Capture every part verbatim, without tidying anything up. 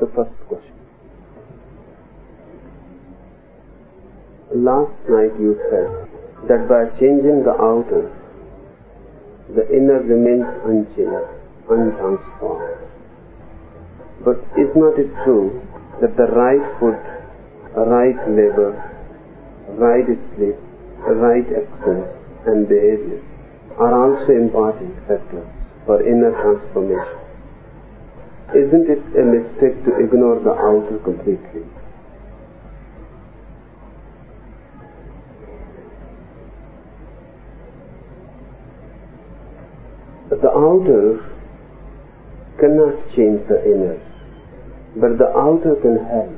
the first question. Last night you said that by changing the outer, the inner remains unchanged, untransformed. But is not it true that the right food, right labor, right sleep, right actions and behavior are also important factors for inner transformation? Isn't it a mistake to ignore the outer completely? The outer cannot change the inner, but the outer can help,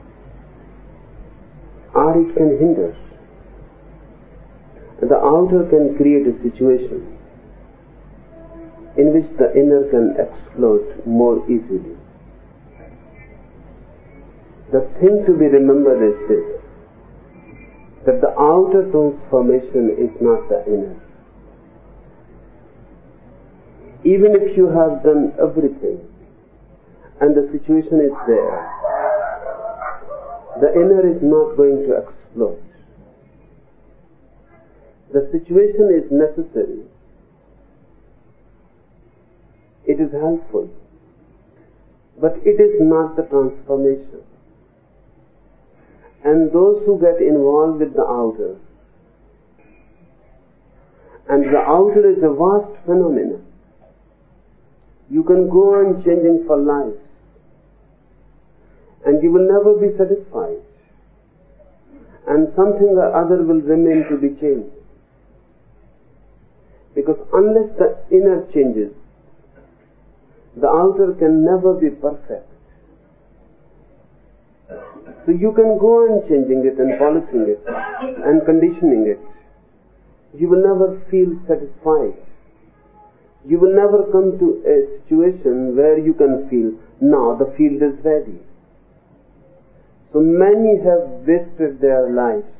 or it can hinder. The outer can create a situation in which the inner can explode more easily. The thing to be remembered is this, that the outer transformation is not the inner. Even if you have done everything and the situation is there, the inner is not going to explode. The situation is necessary. It is helpful, but it is not the transformation. And those who get involved with the outer, and the outer is a vast phenomenon. You can go on changing for lives, and you will never be satisfied, and something or other will remain to be changed. Because unless the inner changes, the outer can never be perfect. So you can go on changing it and polishing it and conditioning it. You will never feel satisfied. You will never come to a situation where you can feel, now the field is ready. So many have wasted their lives.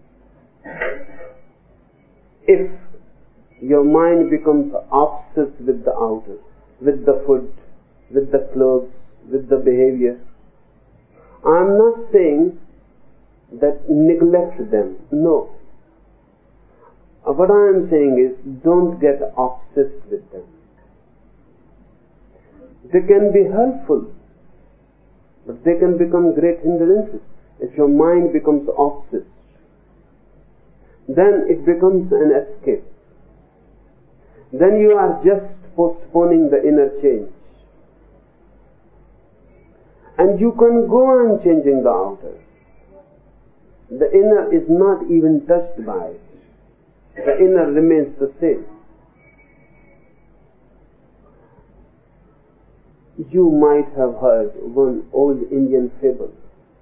If your mind becomes obsessed with the outer, with the food, with the clothes, with the behavior, I am not saying that neglect them. No. What I am saying is, don't get obsessed with them. They can be helpful, but they can become great hindrances if your mind becomes obsessed. Then it becomes an escape. Then you are just postponing the inner change. And you can go on changing the outer. The inner is not even touched by it. The inner remains the same. You might have heard one old Indian fable.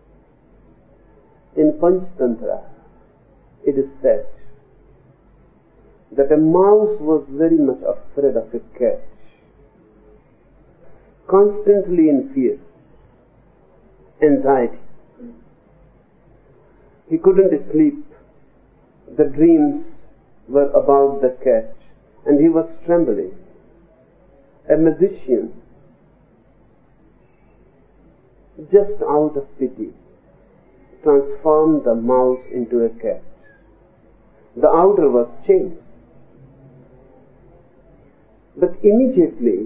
In Panchtantra, it is said that a mouse was very much afraid of a cat, constantly in fear, anxiety. He couldn't sleep. The dreams were about the cat, and he was trembling. A magician, just out of pity, transformed the mouse into a cat. The outer was changed. But immediately,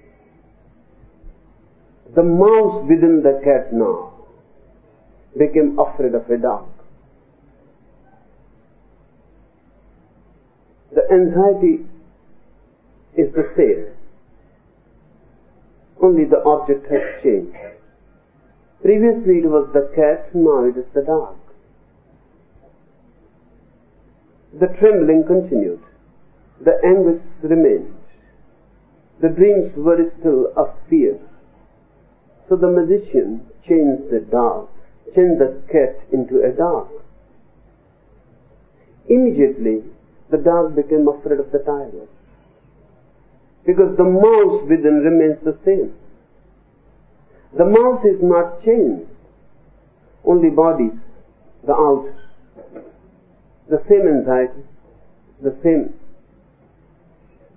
the mouse within the cat now became afraid of a dog. The anxiety is the same. Only the object has changed. Previously it was the cat, now it is the dog. The trembling continued. The anguish remained. The dreams were still of fear. So the magician changed the dog, changed the cat into a dog. Immediately, the dog became afraid of the tiger. Because the mouse within remains the same. The mouse is not changed. Only bodies, the outer. The same anxiety, the same,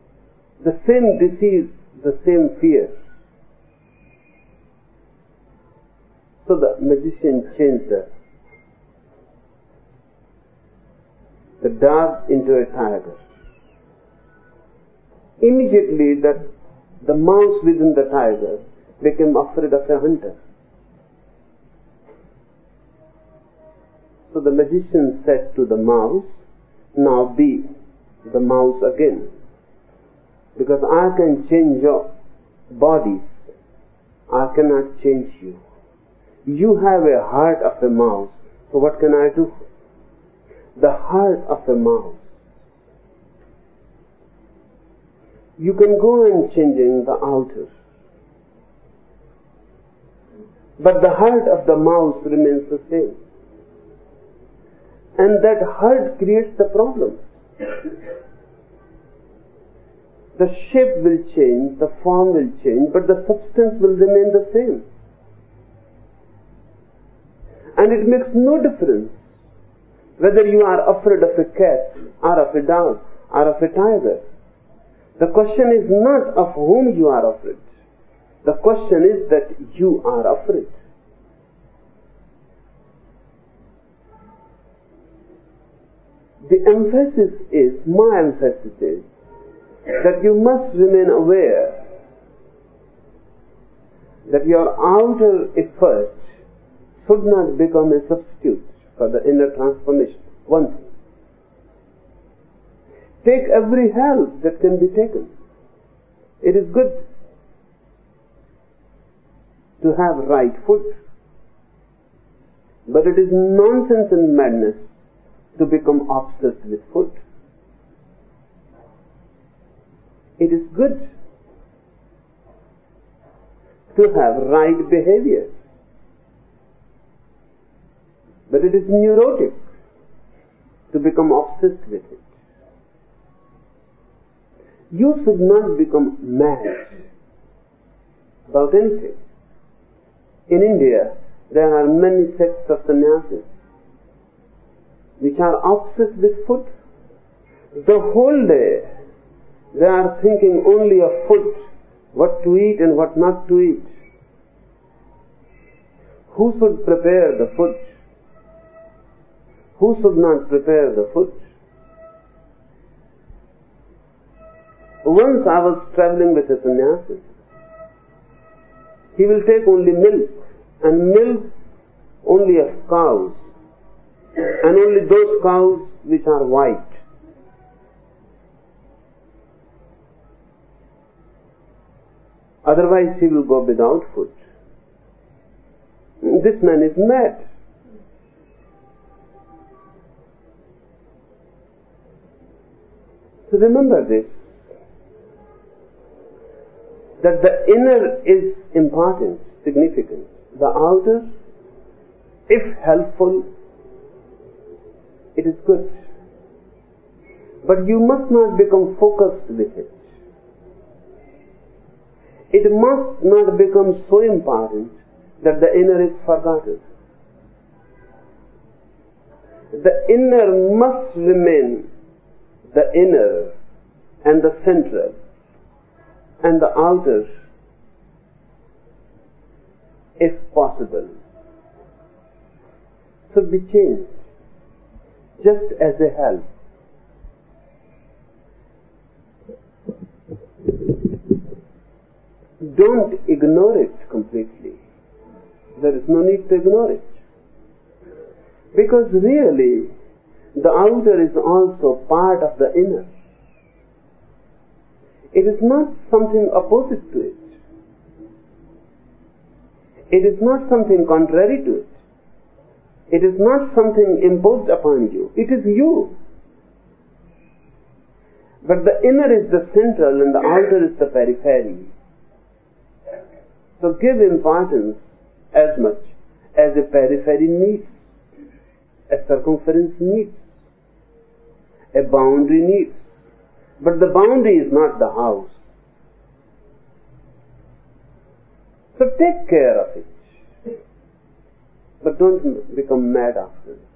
the same disease, the same fear. So the magician changed the, the dove into a tiger. Immediately that the mouse within the tiger became afraid of a hunter. So the magician said to the mouse, now be the mouse again, because I can change your bodies, I cannot change you. You have a heart of a mouse, so what can I do? The heart of a mouse. You can go on changing the outer, but the heart of the mouse remains the same. And that heart creates the problem. The shape will change, the form will change, but the substance will remain the same. And it makes no difference whether you are afraid of a cat, or of a dog, or of a tiger. The question is not of whom you are afraid. The question is that you are afraid. The emphasis is, my emphasis is, that you must remain aware that your outer effort should not become a substitute for the inner transformation. One thing. Take every help that can be taken. It is good to have right food, but it is nonsense and madness to become obsessed with food. It is good to have right behavior, but it is neurotic to become obsessed with it. You should not become mad about anything. In India, there are many sects of sannyasis which are obsessed with food. The whole day they are thinking only of food, what to eat and what not to eat. Who should prepare the food? Who should not prepare the food? Once I was traveling with a sannyasi. He will take only milk, and milk only of cows, and only those cows which are white. Otherwise he will go without food. This man is mad. So remember this, that the inner is important, significant. The outer, if helpful, it is good. But you must not become focused with it. It must not become so important that the inner is forgotten. The inner must remain the inner and the central, and the outer, if possible, should be changed, just as a help. Don't ignore it completely. There is no need to ignore it. Because really, the outer is also part of the inner. It is not something opposite to it. It is not something contrary to it. It is not something imposed upon you. It is you. But the inner is the central and the outer is the periphery. So give importance as much as a periphery needs, a circumference needs, a boundary needs. But the boundary is not the house. So take care of it. But don't become mad after it.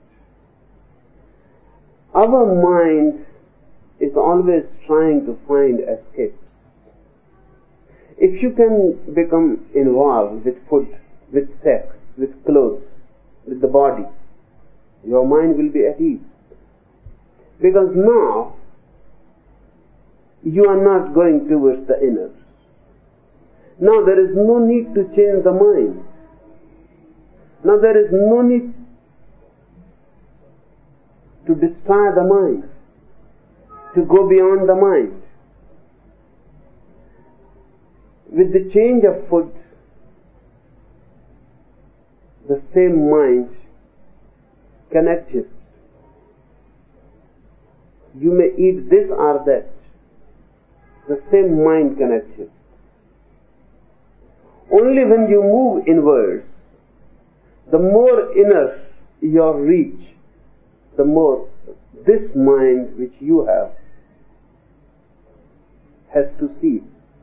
Our mind is always trying to find escapes. If you can become involved with food, with sex, with clothes, with the body, your mind will be at ease. Because now, you are not going towards the inner. Now there is no need to change the mind. Now there is no need to destroy the mind, to go beyond the mind. With the change of food, the same mind can exist. You may eat this or that. The same mind can exist. Only when you move inwards, the more inner your reach, the more this mind which you have has to cease.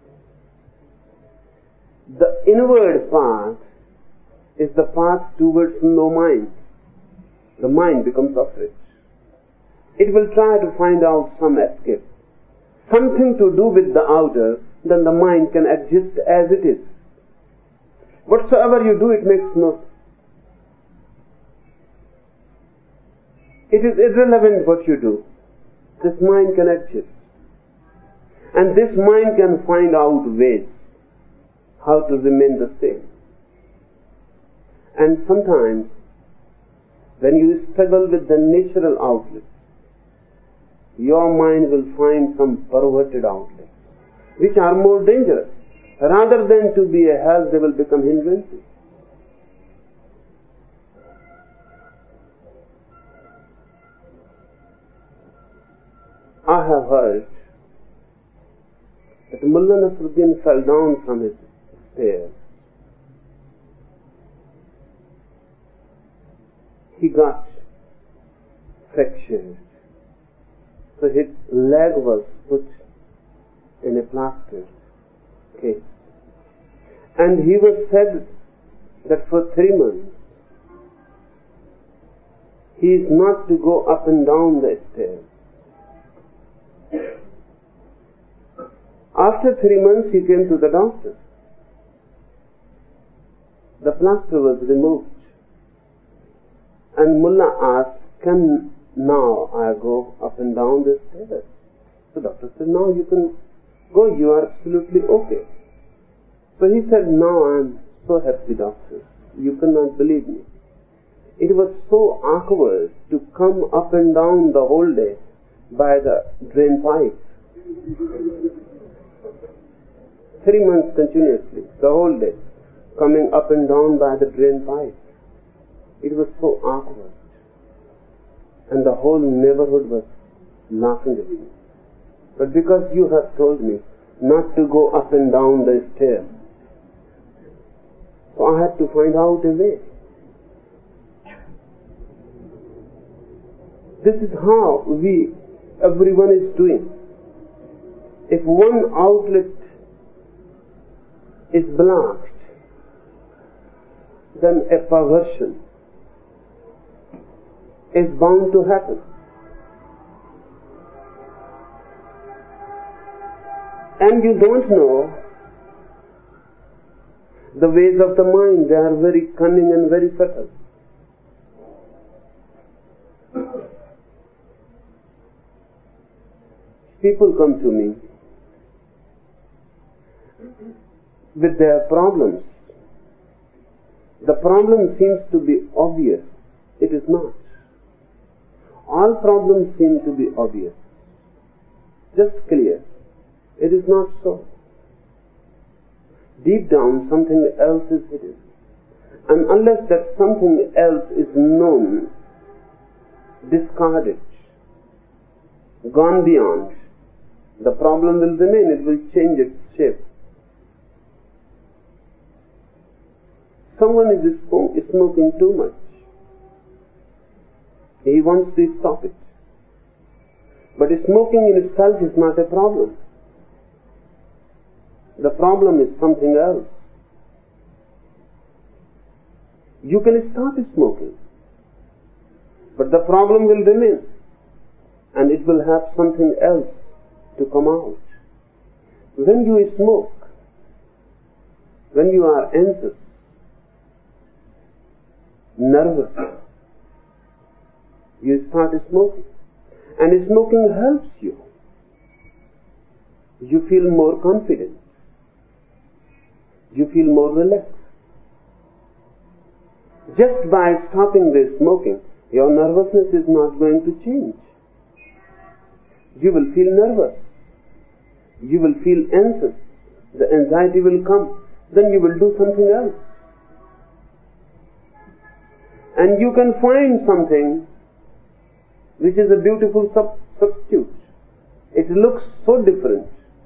The inward path is the path towards no mind. The mind becomes afraid. It will try to find out some escape, something to do with the outer, then the mind can exist as it is. Whatsoever you do, it makes no. It is irrelevant what you do. This mind can exist. And this mind can find out ways how to remain the same. And sometimes, when you struggle with the natural outlet, your mind will find some perverted outlets, which are more dangerous. Rather than to be a help, they will become hindrances. I have heard that Mullah Nasruddin fell down from his stairs. He got fractured. So his leg was put in a plaster case. And he was said that for three months he is not to go up and down the stairs. After three months he came to the doctor. The plaster was removed. And Mullah asked, can now I go up and down the stairs? The doctor said, now you can go, you are absolutely okay. So he said, now I am so happy, doctor. You cannot believe me. It was so awkward to come up and down the whole day by the drain pipe. Three months continuously, the whole day, coming up and down by the drain pipe. It was so awkward. And the whole neighborhood was laughing at me. But because you have told me not to go up and down the stairs, so I had to find out a way. This is how we, everyone is doing. If one outlet is blocked, then a perversion is bound to happen. And you don't know the ways of the mind. They are very cunning and very subtle. People come to me with their problems. The problem seems to be obvious. It is not. All problems seem to be obvious, just clear. It is not so. Deep down, something else is hidden. And unless that something else is known, discarded, gone beyond, the problem will remain. It will change its shape. Someone is smoking too much. He wants to stop it. But smoking in itself is not a problem. The problem is something else. You can stop smoking, but the problem will remain, and it will have something else to come out. When you smoke, when you are anxious, nervous. You start smoking. And smoking helps you. You feel more confident. You feel more relaxed. Just by stopping the smoking, your nervousness is not going to change. You will feel nervous. You will feel anxious. The anxiety will come. Then you will do something else. And you can find something which is a beautiful sub- substitute. It looks so different.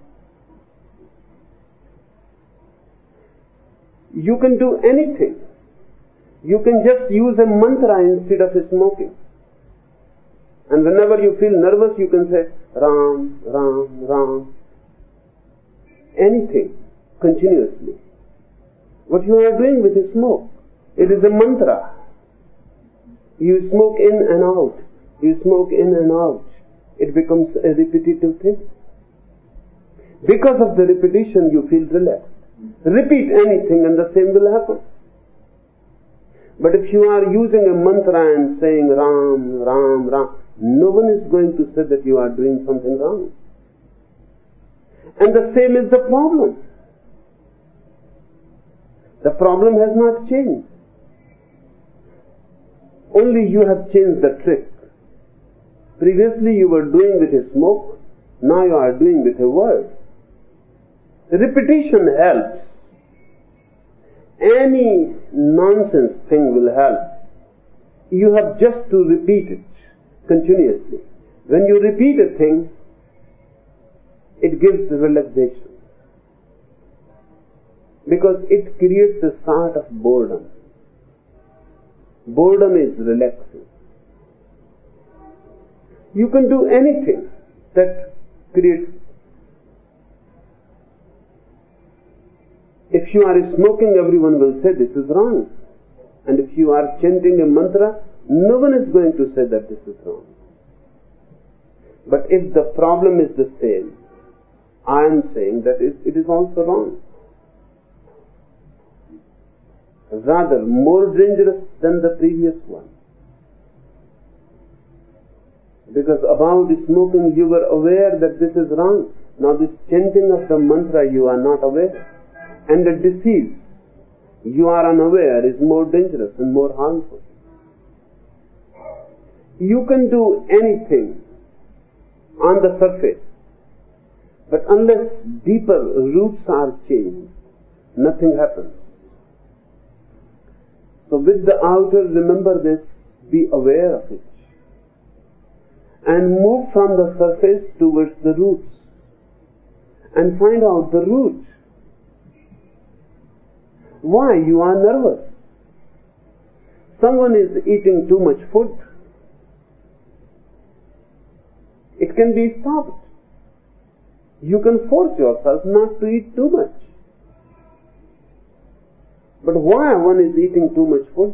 You can do anything. You can just use a mantra instead of smoking. And whenever you feel nervous, you can say Ram, Ram, Ram. Anything, continuously. What you are doing with the smoke, it is a mantra. You smoke in and out. You smoke in and out. It becomes a repetitive thing. Because of the repetition, you feel relaxed. Repeat anything and the same will happen. But if you are using a mantra and saying Ram, Ram, Ram, no one is going to say that you are doing something wrong. And the same is the problem. The problem has not changed. Only you have changed the trick. Previously you were doing with a smoke, now you are doing with a word. Repetition helps. Any nonsense thing will help. You have just to repeat it continuously. When you repeat a thing, it gives relaxation. Because it creates a sort of boredom. Boredom is relaxing. You can do anything that creates. If you are smoking, everyone will say this is wrong. And if you are chanting a mantra, no one is going to say that this is wrong. But if the problem is the same, I am saying that it, it is also wrong. Rather, more dangerous than the previous one. Because about smoking, you were aware that this is wrong. Now this chanting of the mantra, you are not aware. And the disease, you are unaware, is more dangerous and more harmful. You can do anything on the surface, but unless deeper roots are changed, nothing happens. So with the outer, remember this, be aware of it. And move from the surface towards the roots. And find out the root. Why you are nervous? Someone is eating too much food. It can be stopped. You can force yourself not to eat too much. But why one is eating too much food?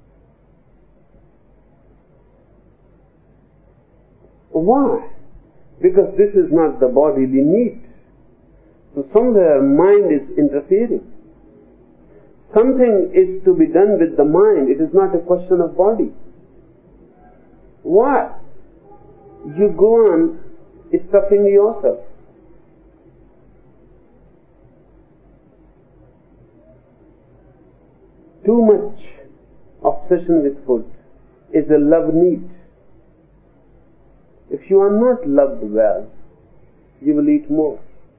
Why? Because this is not the bodily need. So somewhere mind is interfering. Something is to be done with the mind. It is not a question of body. Why? You go on stuffing yourself. Too much obsession with food is a love need. If you are not loved well, you will eat more.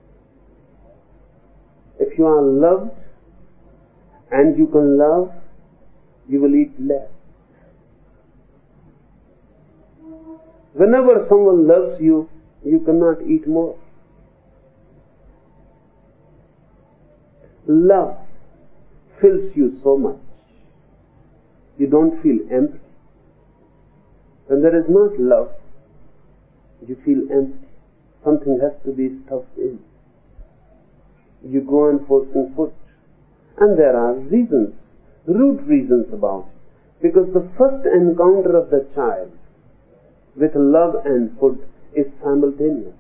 If you are loved and you can love, you will eat less. Whenever someone loves you, you cannot eat more. Love fills you so much. You don't feel empty. When there is not love, you feel empty. Something has to be stuffed in. You go on forcing food. And there are reasons, root reasons about it. Because the first encounter of the child with love and food is simultaneous.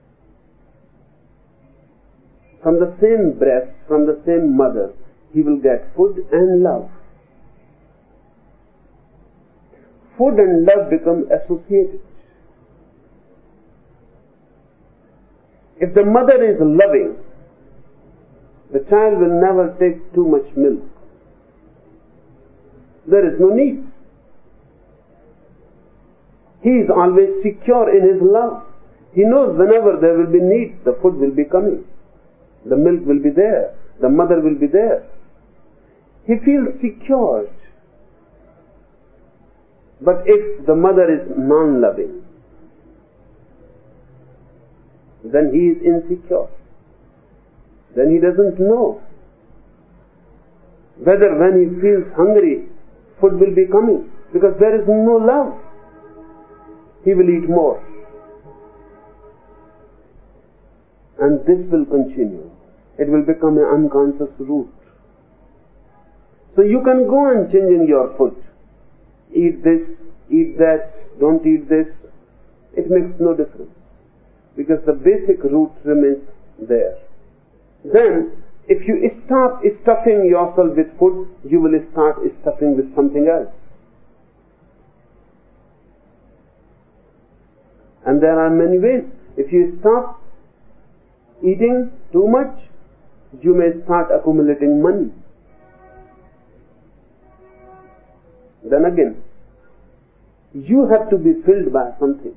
From the same breast, from the same mother, he will get food and love. food and love become associated. If the mother is loving, the child will never take too much milk. There is no need. He is always secure in his love. He knows whenever there will be need, the food will be coming. The milk will be there. The mother will be there. He feels secured. But if the mother is non-loving, then he is insecure. Then he doesn't know whether when he feels hungry, food will be coming. Because there is no love. He will eat more. And this will continue. It will become an unconscious root. So you can go on changing your food. Eat this, eat that, don't eat this. It makes no difference. Because the basic root remains there. Then, if you stop stuffing yourself with food, you will start stuffing with something else. And there are many ways. If you stop eating too much, you may start accumulating money. Then again, you have to be filled by something.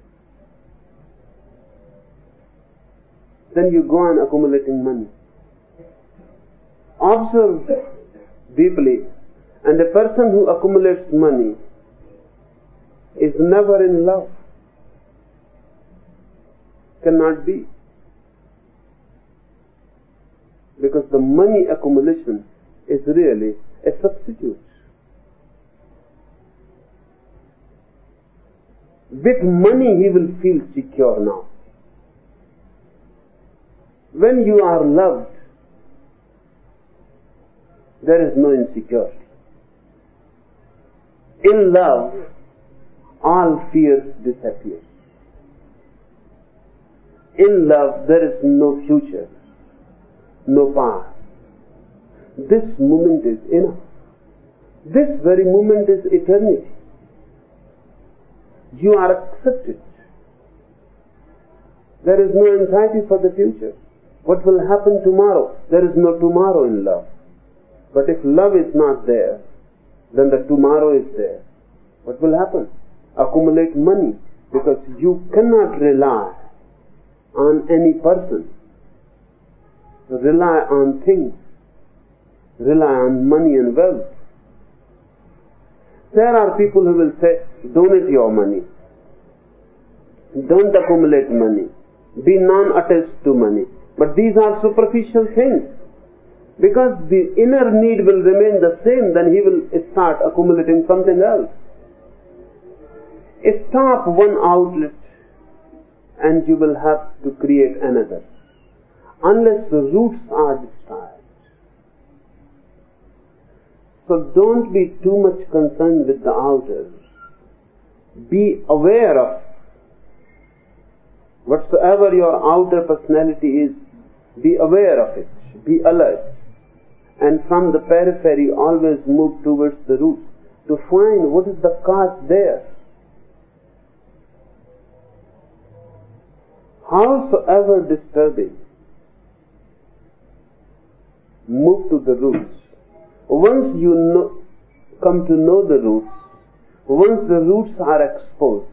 Then you go on accumulating money. Observe deeply, and a person who accumulates money is never in love. Cannot be. Because the money accumulation is really a substitute. With money he will feel secure now. When you are loved, there is no insecurity. In love, all fears disappear. In love, there is no future, no past. This moment is enough. This very moment is eternity. You are accepted. There is no anxiety for the future. What will happen tomorrow? There is no tomorrow in love. But if love is not there, then the tomorrow is there. What will happen? Accumulate money, because you cannot rely on any person. Rely on things. Rely on money and wealth. There are people who will say, donate your money. Don't accumulate money. Be non-attached to money. But these are superficial things. Because the inner need will remain the same, then he will start accumulating something else. Stop one outlet and you will have to create another. Unless the roots are destroyed. So don't be too much concerned with the outer. Be aware of whatsoever your outer personality is. Be aware of it. Be alert. And from the periphery always move towards the roots to find what is the cause there. Howsoever disturbing, move to the roots. Once you know, come to know the roots, once the roots are exposed,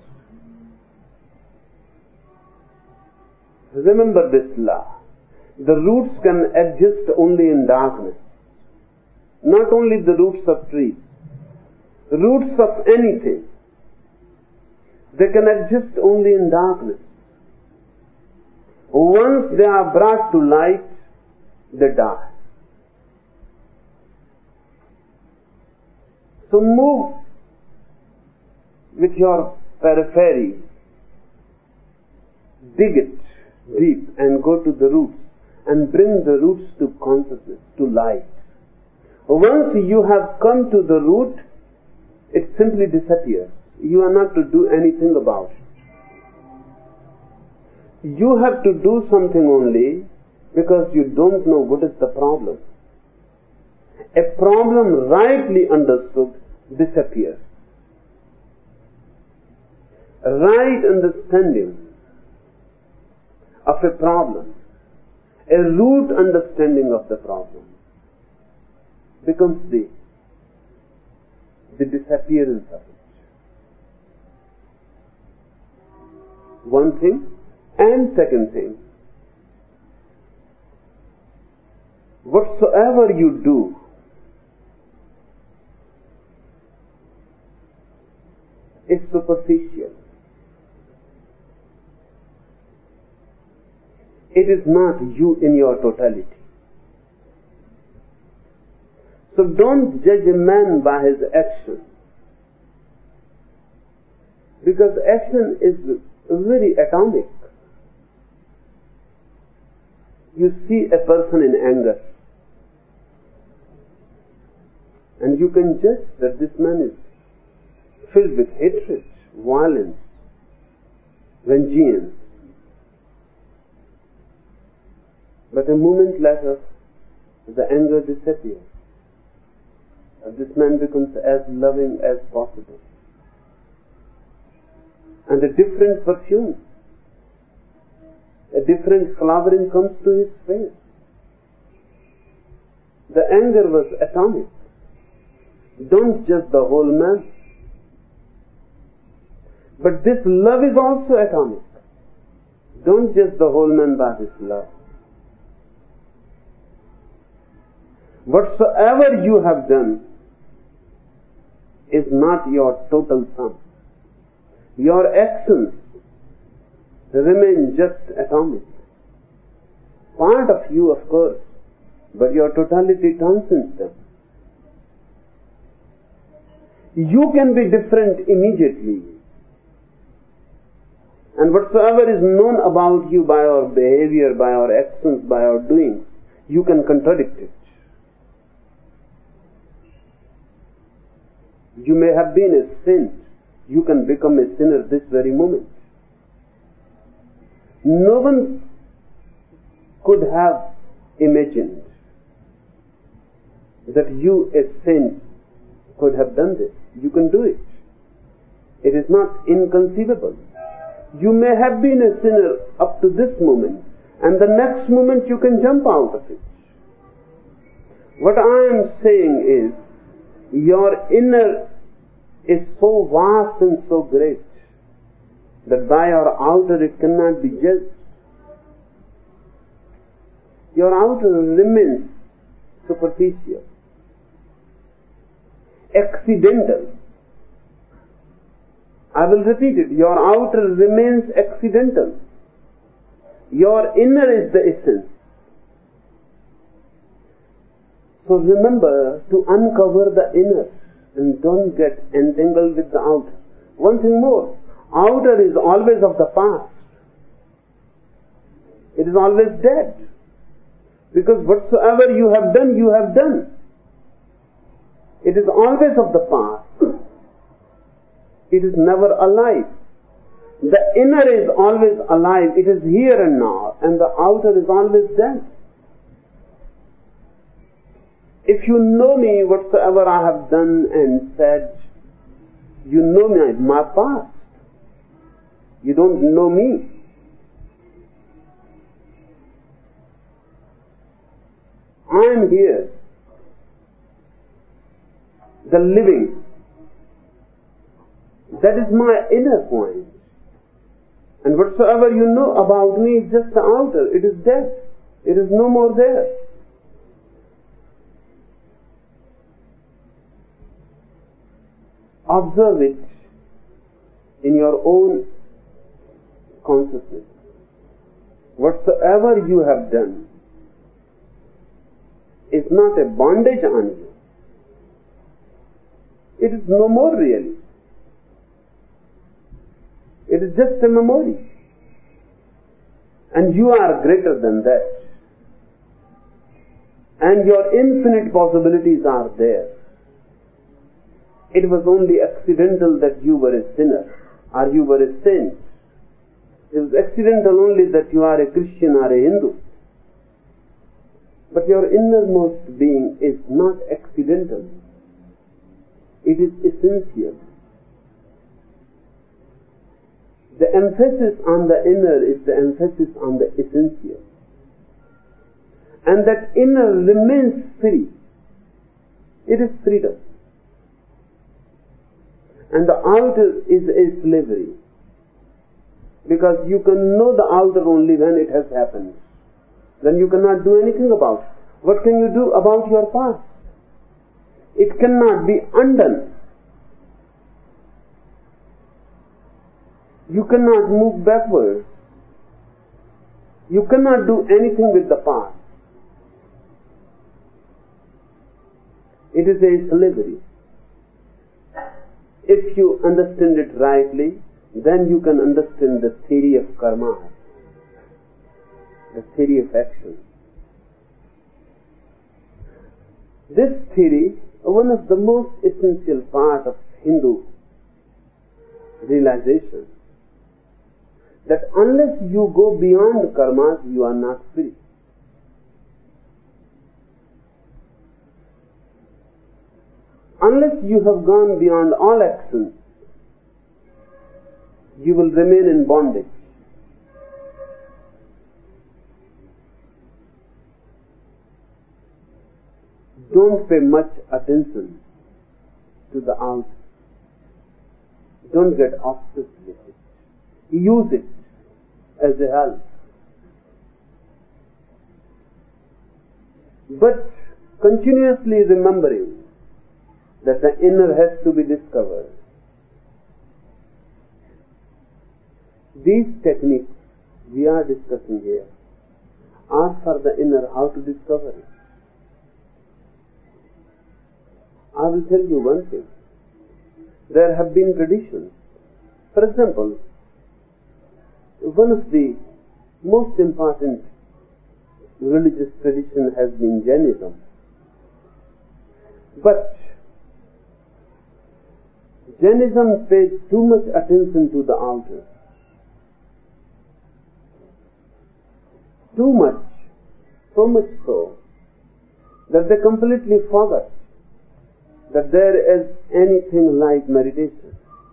remember this law. The roots can exist only in darkness. Not only the roots of trees, roots of anything. They can exist only in darkness. Once they are brought to light, they die. So move with your periphery, dig it deep and go to the roots and bring the roots to consciousness, to light. Once you have come to the root, it simply disappears. You are not to do anything about it. You have to do something only because you don't know what is the problem. A problem rightly understood disappears. right understanding of a problem, a root understanding of the problem, becomes the, the disappearance of it. One thing. And second thing, whatsoever you do, is superficial. It is not you in your totality. So don't judge a man by his action, because action is very atomic. You see a person in anger, and you can judge that this man is filled with hatred, violence, vengeance. But a moment later, the anger disappears, and this man becomes as loving as possible. And a different perfume, a different flowering comes to his face. The anger was atomic. Don't judge the whole man. But this love is also atomic. Don't judge the whole man by his love. Whatsoever you have done is not your total sum. Your actions remain just atomic. Part of you, of course, but your totality transcends them. You can be different immediately. And whatsoever is known about you by our behavior, by our actions, by our doings, you can contradict it. You may have been a saint. You can become a sinner this very moment. No one could have imagined that you, a saint, could have done this. You can do it. It is not inconceivable. You may have been a sinner up to this moment, and the next moment you can jump out of it. What I am saying is, your inner is so vast and so great that by your outer it cannot be judged. Your outer remains superficial, accidental. I will repeat it. Your outer remains accidental. Your inner is the essence. So remember to uncover the inner and don't get entangled with the outer. One thing more, outer is always of the past. It is always dead. Because whatsoever you have done, you have done. It is always of the past. It is never alive. The inner is always alive. It is here and now. And the outer is always dead. If you know me, whatsoever I have done and said, you know me, my past. You don't know me. I am here, the living. That is my inner point. And whatsoever you know about me is just the outer. It is dead. It is no more there. Observe it in your own consciousness. Whatsoever you have done is not a bondage on you. It is no more really. It is just a memory. And you are greater than that. And your infinite possibilities are there. It was only accidental that you were a sinner or you were a saint. It was accidental only that you are a Christian or a Hindu. But your innermost being is not accidental. It is essential. The emphasis on the inner is the emphasis on the essential. And that inner remains free. It is freedom. And the outer is a slavery. Because you can know the outer only when it has happened. Then you cannot do anything about it. What can you do about your past? It cannot be undone. You cannot move backwards. You cannot do anything with the past. It is a slavery. If you understand it rightly, then you can understand the theory of karma, the theory of action. This theory, one of the most essential part of Hindu realization, that unless you go beyond karmas, you are not free. Unless you have gone beyond all actions, you will remain in bondage. Don't pay much attention to the outer. Don't get obsessed with it. Use it as a help. But continuously remembering that the inner has to be discovered. These techniques we are discussing here are for the inner, how to discover it. I will tell you one thing. There have been traditions. For example, one of the most important religious traditions has been Jainism. But Jainism pays too much attention to the outer. Too much, so much so, that they completely forgot that there is anything like meditation.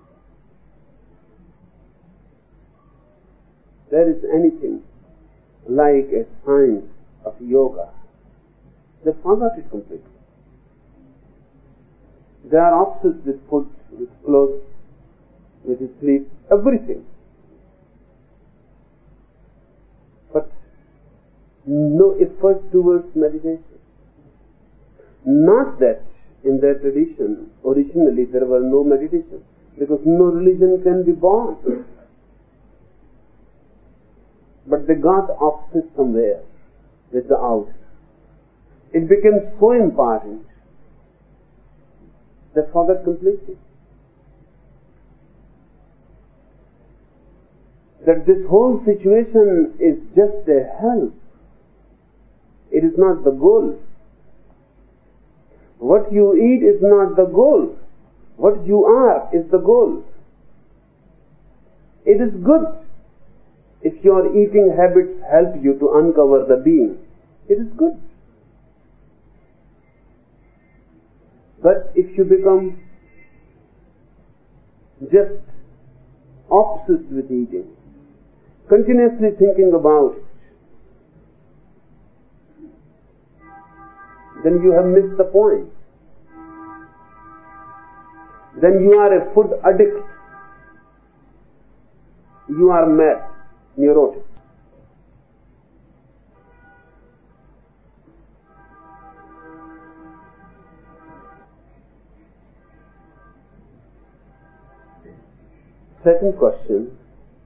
There is anything like a science of yoga. They forgot it completely. They are obsessed with food, with clothes, with sleep, everything. But no effort towards meditation. Not that in their tradition, originally there was no meditation, because no religion can be born. But they got obsessed somewhere with the outer. It became so important, they forgot completely that this whole situation is just a help. It is not the goal. What you eat is not the goal. What you are is the goal. It is good if your eating habits help you to uncover the being. It is good. But if you become just obsessed with eating, continuously thinking about it, then you have missed the point. Then you are a food addict. You are mad, neurotic. Second question,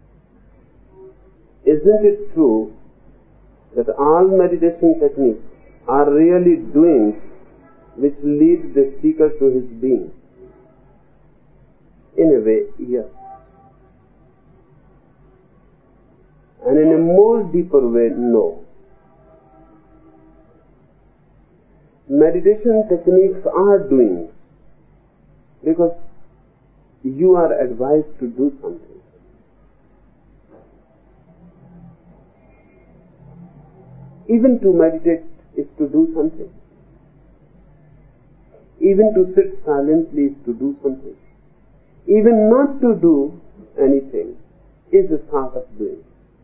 isn't it true that all meditation techniques are really doings which lead the seeker to his being? In a way, yes. And in a more deeper way, no. Meditation techniques are doings because you are advised to do something. Even to meditate is to do something. Even to sit silently is to do something. Even not to do anything is a sort of doing.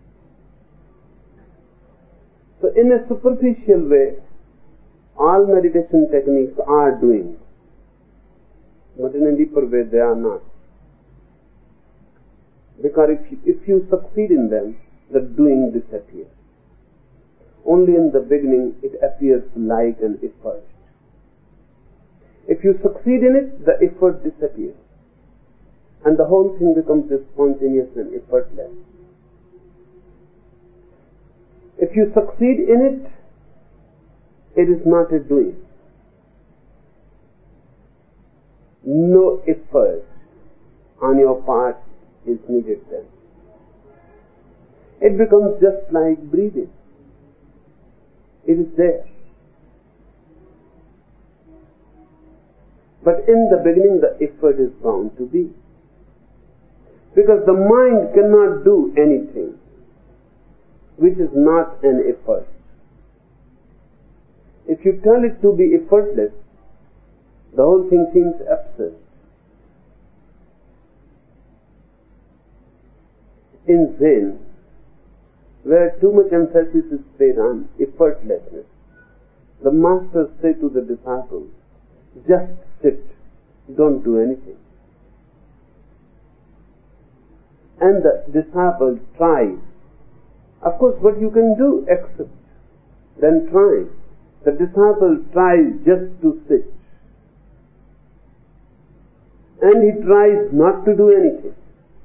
So in a superficial way, all meditation techniques are doing, but in a deeper way they are not. Because if you, if you succeed in them, the doing disappears. Only in the beginning it appears like an effort. If you succeed in it, the effort disappears. And the whole thing becomes spontaneous and effortless. If you succeed in it, it is not a doing. No effort on your part is needed then. It becomes just like breathing. It is there. But in the beginning the effort is bound to be. Because the mind cannot do anything which is not an effort. If you tell it to be effortless, the whole thing seems absurd. In Zen, where too much emphasis is paid on effortlessness, the masters say to the disciples, just sit, don't do anything. And the disciple tries. Of course, what you can do, accept, then try. The disciple tries just to sit. And he tries not to do anything.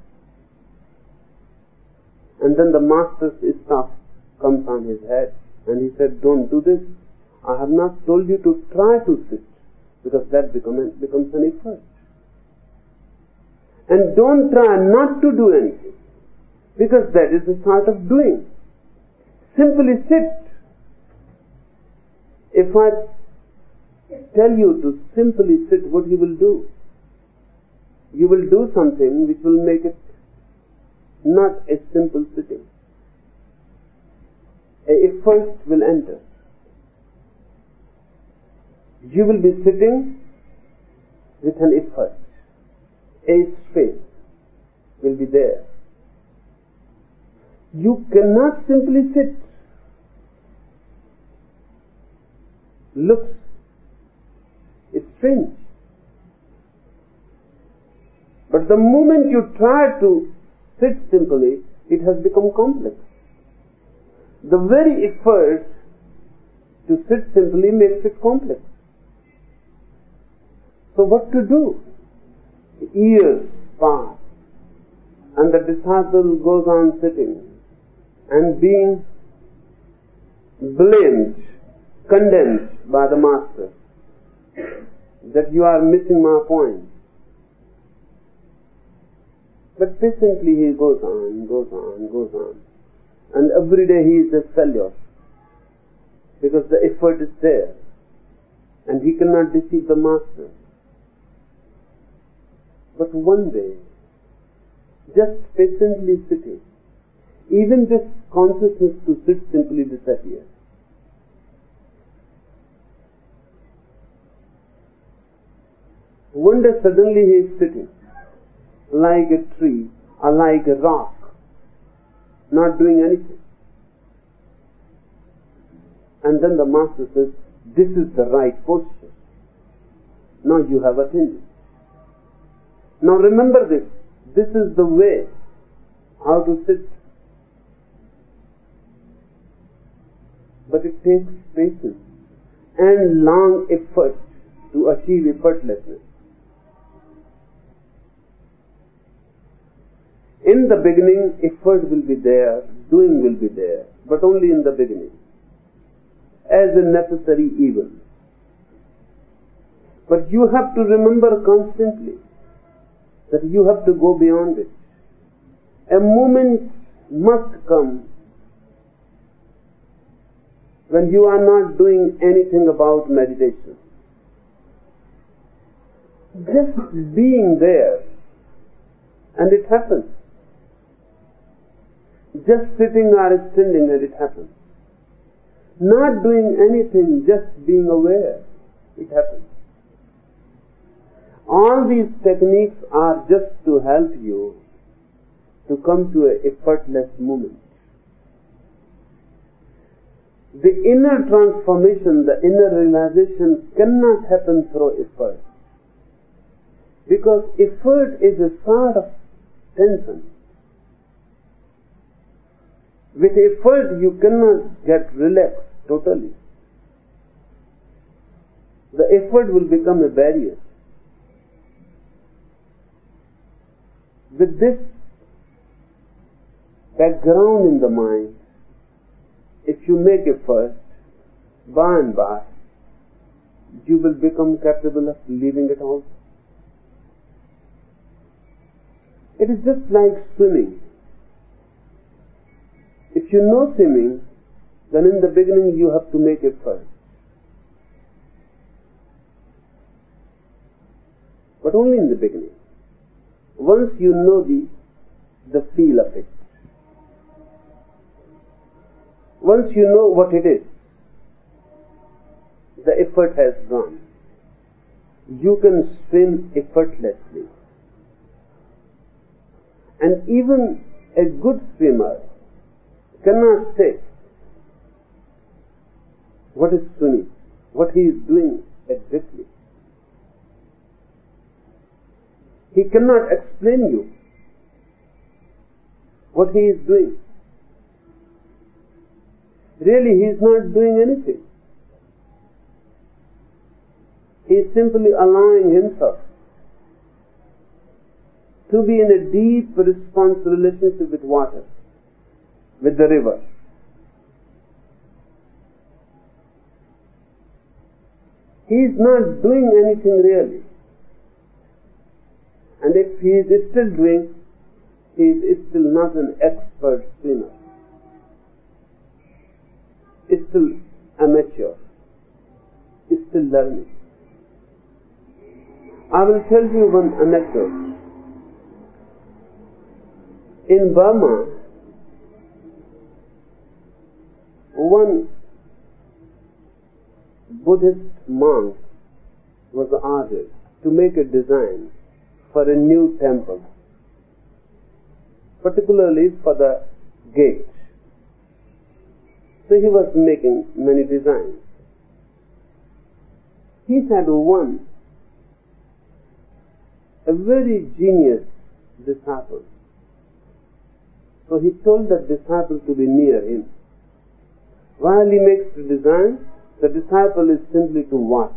And then the master's staff comes on his head and he said, don't do this. I have not told you to try to sit, because that become, becomes an effort. And don't try not to do anything, because that is a sort of doing. Simply sit. If I tell you to simply sit, what you will do? You will do something which will make it not a simple sitting. A effort will enter. You will be sitting with an effort. A strain will be there. You cannot simply sit. Looks strange. But the moment you try to sit simply, it has become complex. The very effort to sit simply makes it complex. So what to do? Years pass, and the disciple goes on sitting and being blamed, condemned by the master that you are missing my point. But patiently he goes on, goes on, goes on. And every day he is a failure, because the effort is there and he cannot deceive the master. But one day, just patiently sitting, even this consciousness to sit simply disappears. One day suddenly he is sitting like a tree or like a rock, not doing anything. And then the master says, this is the right posture. Now you have attained it. Now remember this. This is the way how to sit. But it takes patience and long effort to achieve effortlessness. In the beginning, effort will be there, doing will be there, but only in the beginning, as a necessary evil. But you have to remember constantly that you have to go beyond it. A moment must come when you are not doing anything about meditation. Just being there, and it happens. Just sitting or standing, and it happens. Not doing anything, just being aware, it happens. All these techniques are just to help you to come to an effortless movement. The inner transformation, the inner realization cannot happen through effort. Because effort is a sort of tension. With effort you cannot get relaxed totally. The effort will become a barrier. With this background in the mind, if you make effort, by and by, you will become capable of leaving it also. It is just like swimming. If you know swimming, then in the beginning you have to make effort. But only in the beginning. Once you know the, the feel of it, once you know what it is, the effort has gone. You can swim effortlessly. And even a good swimmer cannot say what is swimming, what he is doing exactly. He cannot explain you what he is doing. Really, he is not doing anything. He is simply allowing himself to be in a deep response relationship with water, with the river. He is not doing anything really. And if he is still doing, he is still not an expert swimmer. He is still amateur. He is still learning. I will tell you one anecdote. In Burma, one Buddhist monk was ordered to make a design for a new temple, particularly for the gate. So he was making many designs. He had one, a very genius disciple. So he told that disciple to be near him. While he makes the design, the disciple is simply to watch.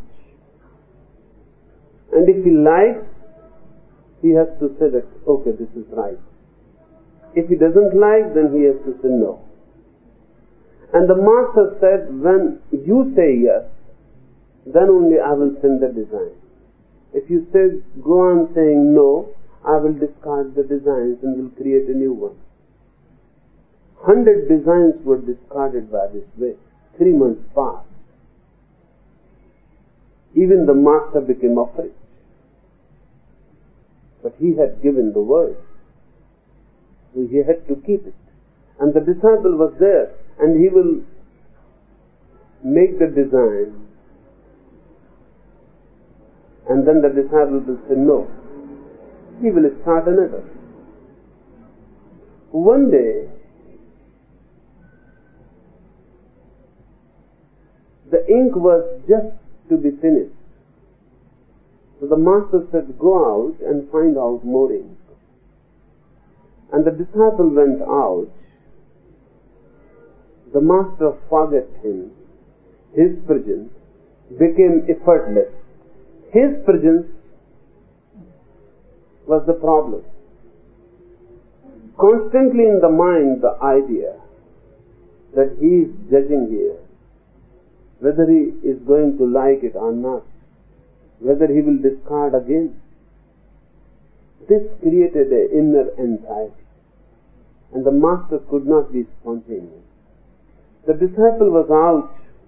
And if he likes, he has to say that, okay, this is right. If he doesn't like, then he has to say no. And the master said, when you say yes, then only I will send the design. If you say, go on saying no, I will discard the designs and will create a new one. Hundred designs were discarded by this way. Three months passed. Even the master became afraid. But he had given the word. So he had to keep it. And the disciple was there, and he will make the design. And then the disciple will say no. He will start another. One day, the ink was just to be finished. So the master said, go out and find out more ink. And the disciple went out. The master forgot him. His presence became effortless. His presence was the problem. Constantly in the mind, the idea that he is judging here, whether he is going to like it or not, whether he will discard again. This created an inner anxiety, and the master could not be spontaneous. The disciple was out.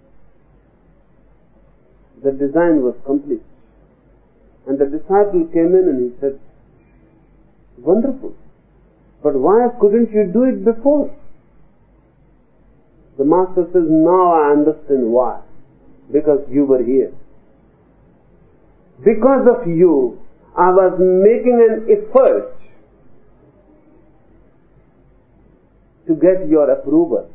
The design was complete. And the disciple came in and he said, wonderful, but why couldn't you do it before? The master says, now I understand why. Because you were here. Because of you, I was making an effort get your approval.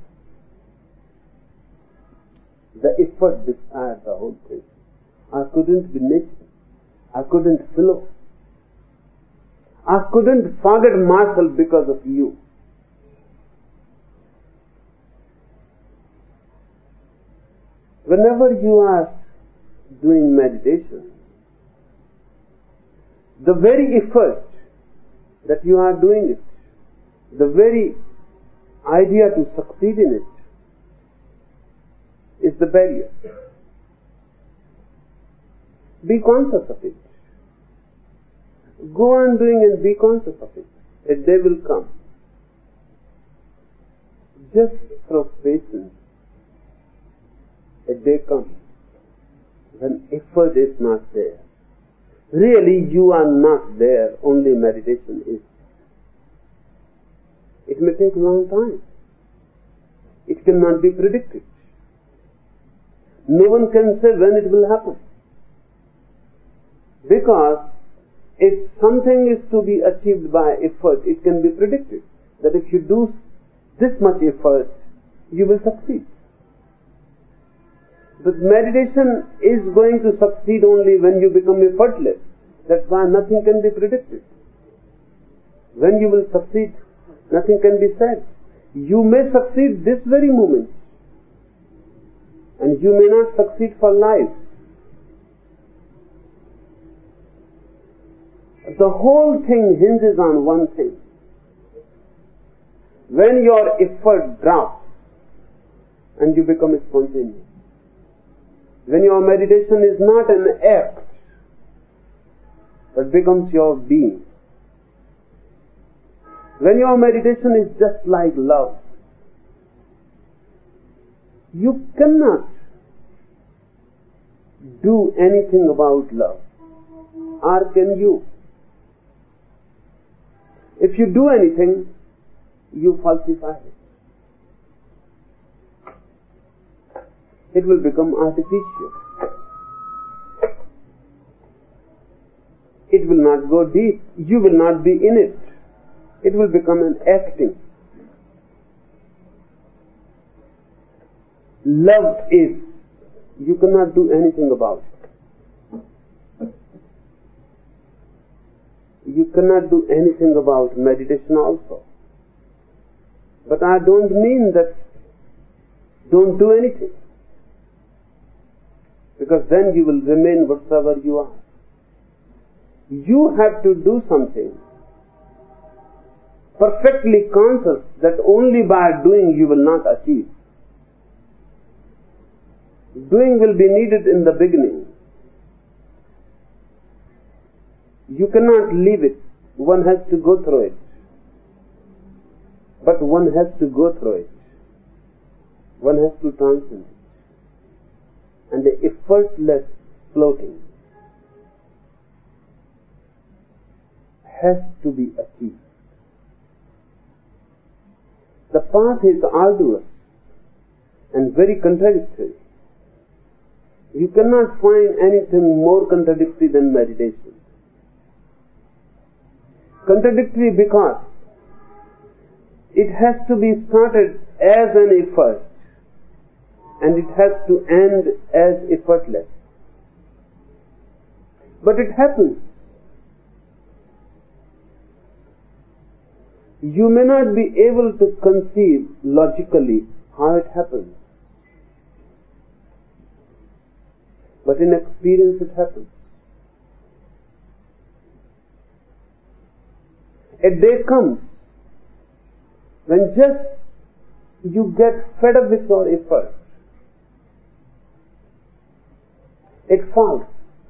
The effort decided the whole thing. I couldn't be naked. I couldn't flow. I couldn't forget myself because of you. Whenever you are doing meditation, the very effort that you are doing it, the very idea to succeed in it, is the barrier. Be conscious of it. Go on doing and be conscious of it. A day will come. Just through patience, a day comes when effort is not there. Really, you are not there, only meditation is. It may take a long time. It cannot be predicted. No one can say when it will happen. Because if something is to be achieved by effort, it can be predicted. That if you do this much effort, you will succeed. But meditation is going to succeed only when you become effortless. That's why nothing can be predicted. When you will succeed, nothing can be said. You may succeed this very moment, and you may not succeed for life. The whole thing hinges on one thing. When your effort drops and you become spontaneous, when your meditation is not an act but becomes your being, when your meditation is just like love, you cannot do anything about love. Or can you? If you do anything, you falsify it. It will become artificial. It will not go deep. You will not be in it. It will become an acting. Love is. You cannot do anything about it. You cannot do anything about meditation also. But I don't mean that don't do anything. Because then you will remain whatsoever you are. You have to do something perfectly conscious that only by doing you will not achieve. Doing will be needed in the beginning. You cannot leave it. One has to go through it. But one has to go through it. One has to transcend it. And the effortless floating has to be achieved. The path is arduous and very contradictory. You cannot find anything more contradictory than meditation. Contradictory because it has to be started as an effort and it has to end as effortless. But it happens. You may not be able to conceive logically how it happens. But in experience it happens. A day comes when just you get fed up with your effort. It falls.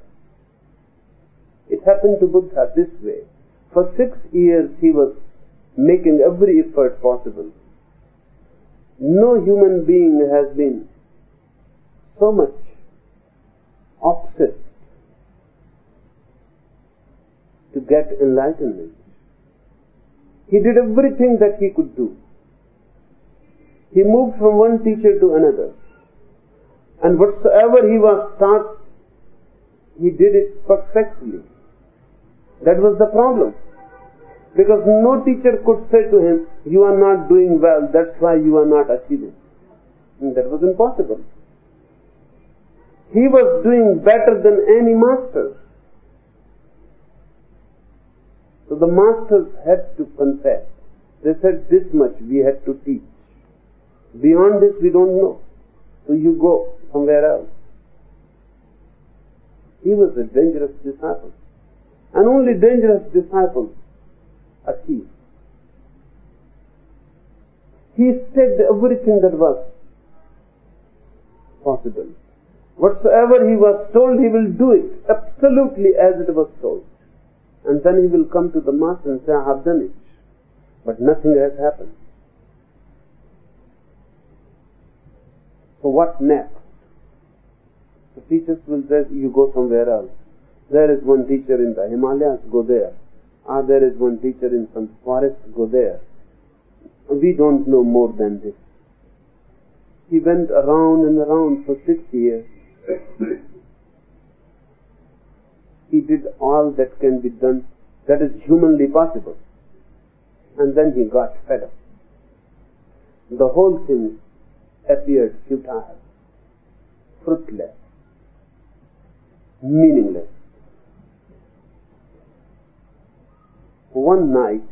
It happened to Buddha this way. For six years he was making every effort possible. No human being has been so much obsessed to get enlightenment. He did everything that he could do. He moved from one teacher to another. And whatsoever he was taught, he did it perfectly. That was the problem. Because no teacher could say to him, you are not doing well, that's why you are not achieving. And that was impossible. He was doing better than any master. So the masters had to confess. They said, this much we had to teach. Beyond this we don't know. So you go somewhere else. He was a dangerous disciple. And only dangerous disciples achieve. He staked everything that was possible. Whatsoever he was told, he will do it absolutely as it was told. And then he will come to the master and say, I have done it. But nothing has happened. So what next? The teachers will say, you go somewhere else. There is one teacher in the Himalayas, go there. Ah, there is one teacher in some forest, go there. We don't know more than this. He went around and around for six years. He did all that can be done, that is humanly possible. And then he got fed up. The whole thing appeared futile, fruitless, meaningless. One night,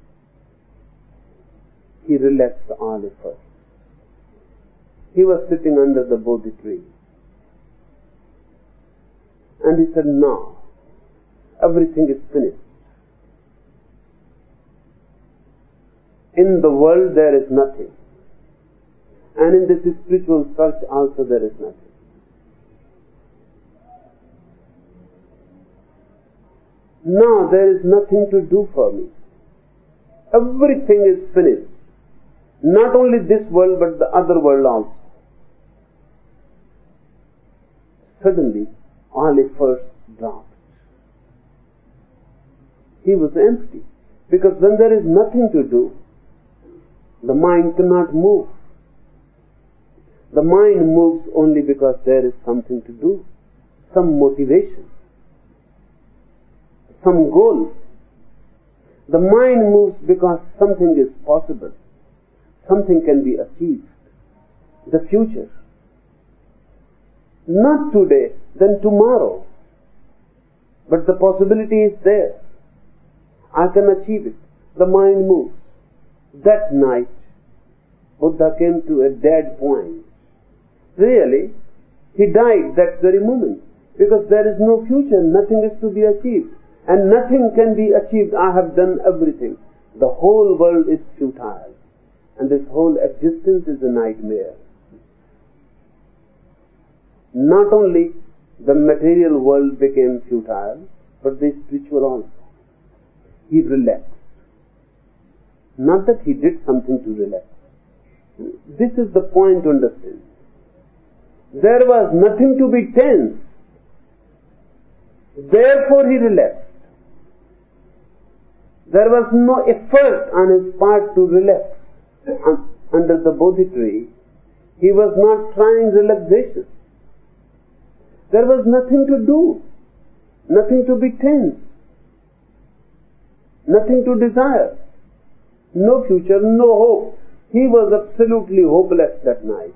he relaxed all efforts. He was sitting under the Bodhi tree. And he said, now, everything is finished. In the world there is nothing. And in this spiritual search also there is nothing. Now there is nothing to do for me. Everything is finished. Not only this world but the other world also. Suddenly all efforts dropped. He was empty. Because when there is nothing to do, the mind cannot move. The mind moves only because there is something to do, some motivation, some goal. The mind moves because something is possible, something can be achieved, the future. Not today, then tomorrow. But the possibility is there. I can achieve it. The mind moves. That night, Buddha came to a dead point. Really, he died that very moment. Because there is no future, nothing is to be achieved. And nothing can be achieved. I have done everything. The whole world is futile. And this whole existence is a nightmare. Not only the material world became futile, but the spiritual also. He relaxed. Not that he did something to relax. This is the point to understand. There was nothing to be tense. Therefore he relaxed. There was no effort on his part to relax. Under the Bodhi tree, he was not trying relaxation. There was nothing to do, nothing to be tense, nothing to desire, no future, no hope. He was absolutely hopeless that night.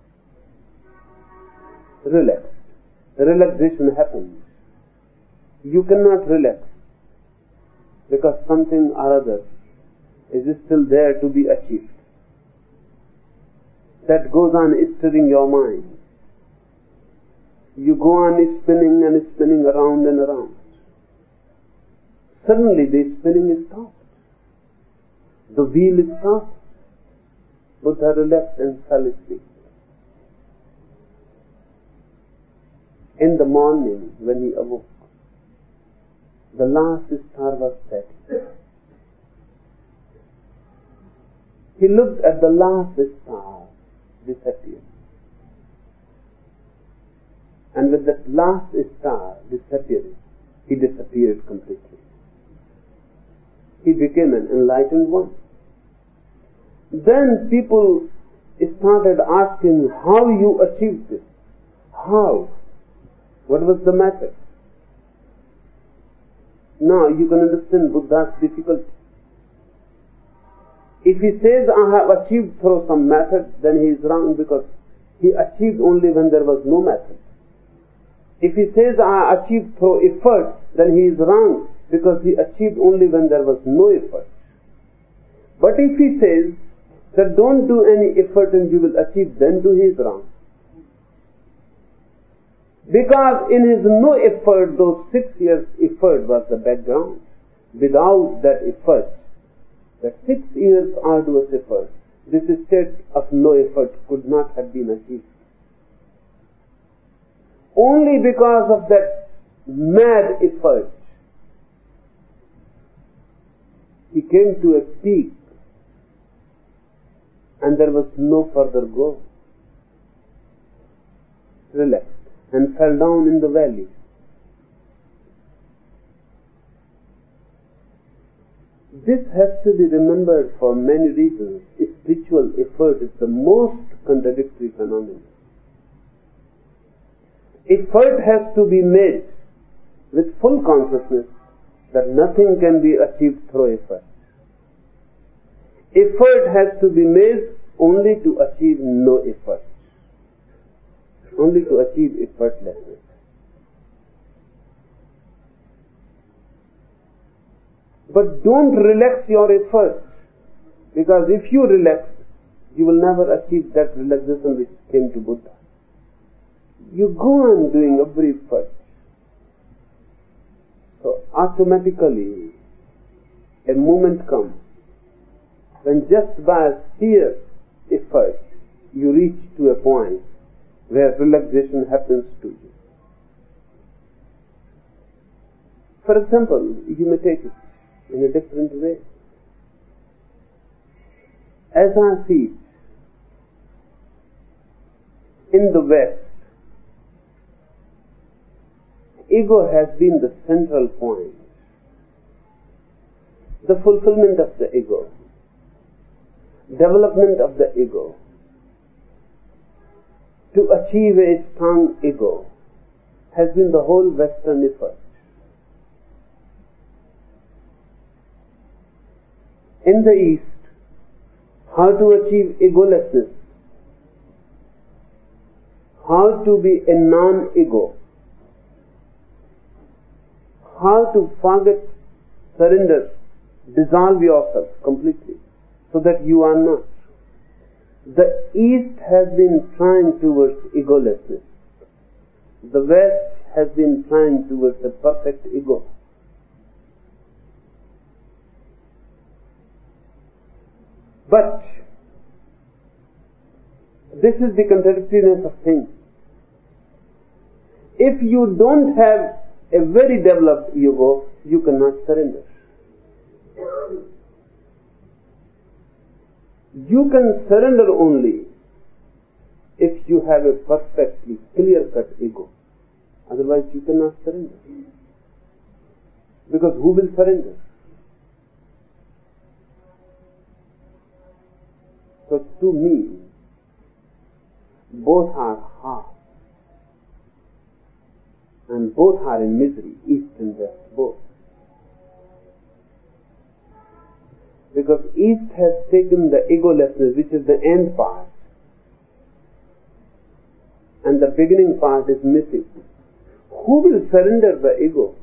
Relaxed. Relaxation happens. You cannot relax because something or other is still there to be achieved. That goes on stirring your mind. You go on spinning and spinning around and around. Suddenly the spinning is stopped. The wheel is stopped. Buddha relaxed and fell asleep. In the morning when he awoke, the last star was set. He looked at the last star disappear. And with that last star disappearing, he disappeared completely. He became an enlightened one. Then people started asking how you achieved this. How? What was the matter? Now you can understand Buddha's difficulty. If he says, I have achieved through some method, then he is wrong, because he achieved only when there was no method. If he says, I achieved through effort, then he is wrong, because he achieved only when there was no effort. But if he says that don't do any effort and you will achieve, then too he is wrong. Because in his no effort, those six years effort was the background. Without that effort, that six years arduous effort, this state of no effort could not have been achieved. Only because of that mad effort, he came to a peak and there was no further go. Relaxed and fell down in the valley. This has to be remembered for many reasons. Spiritual effort is the most contradictory phenomenon. Effort has to be made with full consciousness that nothing can be achieved through effort. Effort has to be made only to achieve no effort. Only to achieve effortlessness. But don't relax your effort, because if you relax, you will never achieve that relaxation which came to Buddha. You go on doing every effort. So automatically a moment comes when just by sheer effort you reach to a point where relaxation happens to you. For example, you may take it in a different way. As I see it, in the West, ego has been the central point. The fulfillment of the ego, development of the ego, to achieve a strong ego has been the whole Western effort. In the East, how to achieve egolessness, how to be a non-ego, how to forget, surrender, dissolve yourself completely so that you are not. The East has been trying towards egolessness. The West has been trying towards a perfect ego. But this is the contradictoriness of things. If you don't have a very developed ego, you cannot surrender. You can surrender only if you have a perfectly clear-cut ego. Otherwise you cannot surrender. Because who will surrender? So to me, both are half. And both are in misery, East and West, both. Because East has taken the egolessness, which is the end part, and the beginning part is missing. Who will surrender the ego?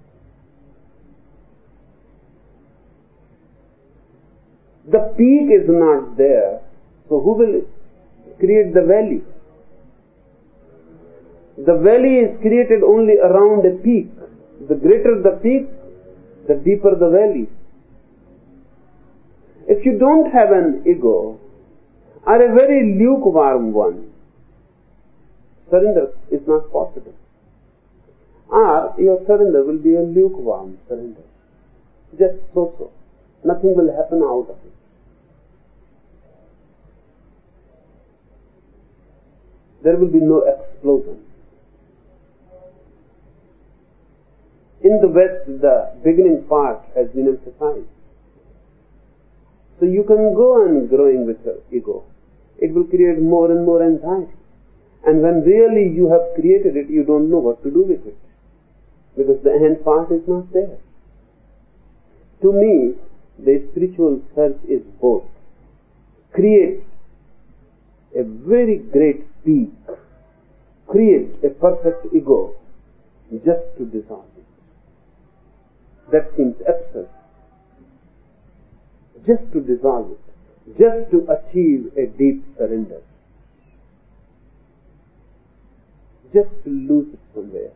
The peak is not there, so who will create the valley? The valley is created only around a peak. The greater the peak, the deeper the valley. If you don't have an ego, or a very lukewarm one, surrender is not possible. Or your surrender will be a lukewarm surrender. Just so-so. Nothing will happen out of it. There will be no explosion. In the West, the beginning part has been emphasized. So you can go on growing with your ego. It will create more and more anxiety. And when really you have created it, you don't know what to do with it. Because the end part is not there. To me, the spiritual search is both. create a very great peak, create a perfect ego just to dissolve it. That seems absurd. Just to dissolve it, just to achieve a deep surrender, just to lose it somewhere.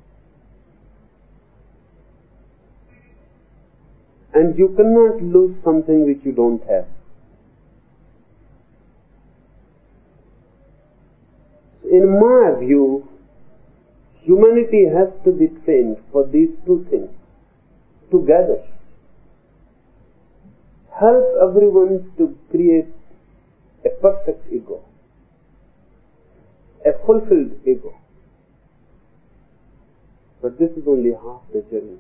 And you cannot lose something which you don't have. In my view, humanity has to be trained for these two things together. Help everyone to create a perfect ego, a fulfilled ego. But this is only half the journey.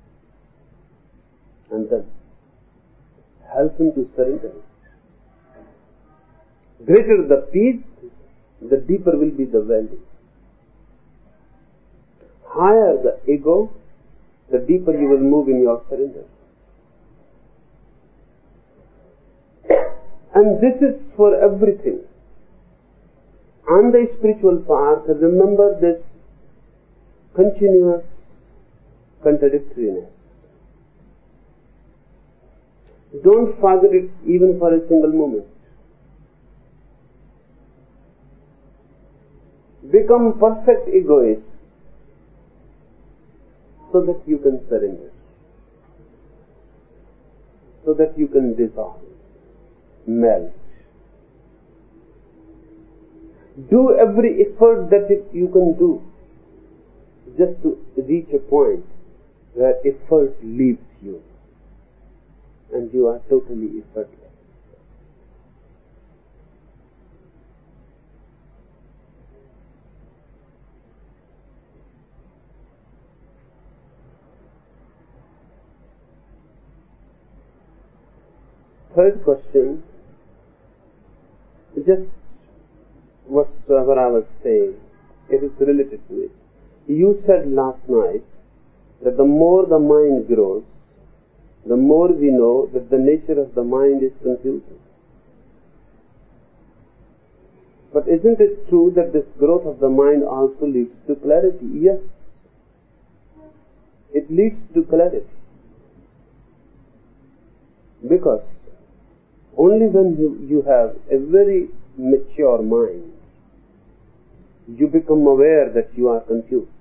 And then help him to surrender. Greater the peace, the deeper will be the value. Higher the ego, the deeper you will move in your surrender. And this is for everything. On the spiritual path, remember this continuous contradictoriness. Don't forget it even for a single moment. Become perfect egoist so that you can surrender, so that you can dissolve, melt. Do every effort that it, you can do just to reach a point where effort leaves you and you are totally effortless. Third question, just whatsoever I was saying, it is related to it. You said last night that the more the mind grows, the more we know that the nature of the mind is confusing. But isn't it true that this growth of the mind also leads to clarity? Yes. It leads to clarity. Because only when you, you have a very mature mind, you become aware that you are confused.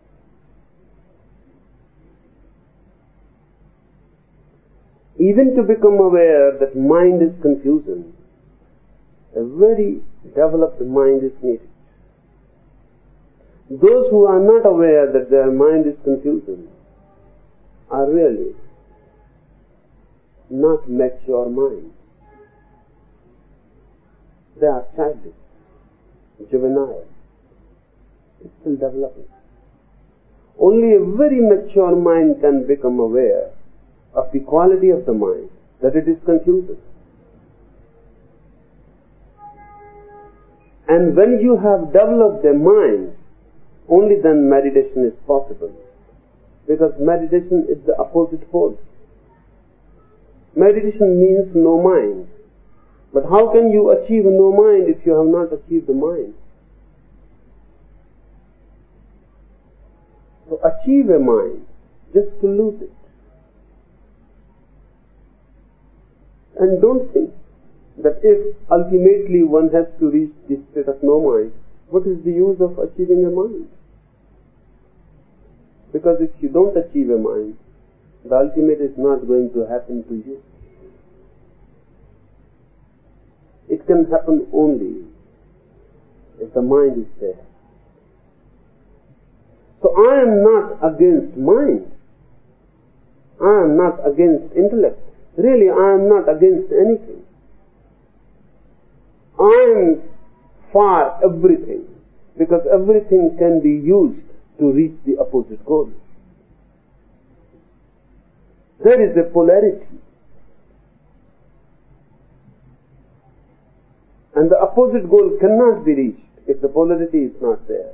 Even to become aware that mind is confusing, a very developed mind is needed. Those who are not aware that their mind is confusing are really not mature minds. They are childish, juvenile, still developing. Only a very mature mind can become aware of the quality of the mind, that it is confusing. And when you have developed a mind, only then meditation is possible. Because meditation is the opposite pole. Meditation means no mind. But how can you achieve no mind if you have not achieved the mind? To achieve a mind, just to lose it. And don't think that if ultimately one has to reach this state of no mind, what is the use of achieving a mind? Because if you don't achieve a mind, the ultimate is not going to happen to you. It can happen only if the mind is there. So I am not against mind. I am not against intellect. Really, I am not against anything. I am for everything, because everything can be used to reach the opposite goal. There is a polarity. And the opposite goal cannot be reached if the polarity is not there.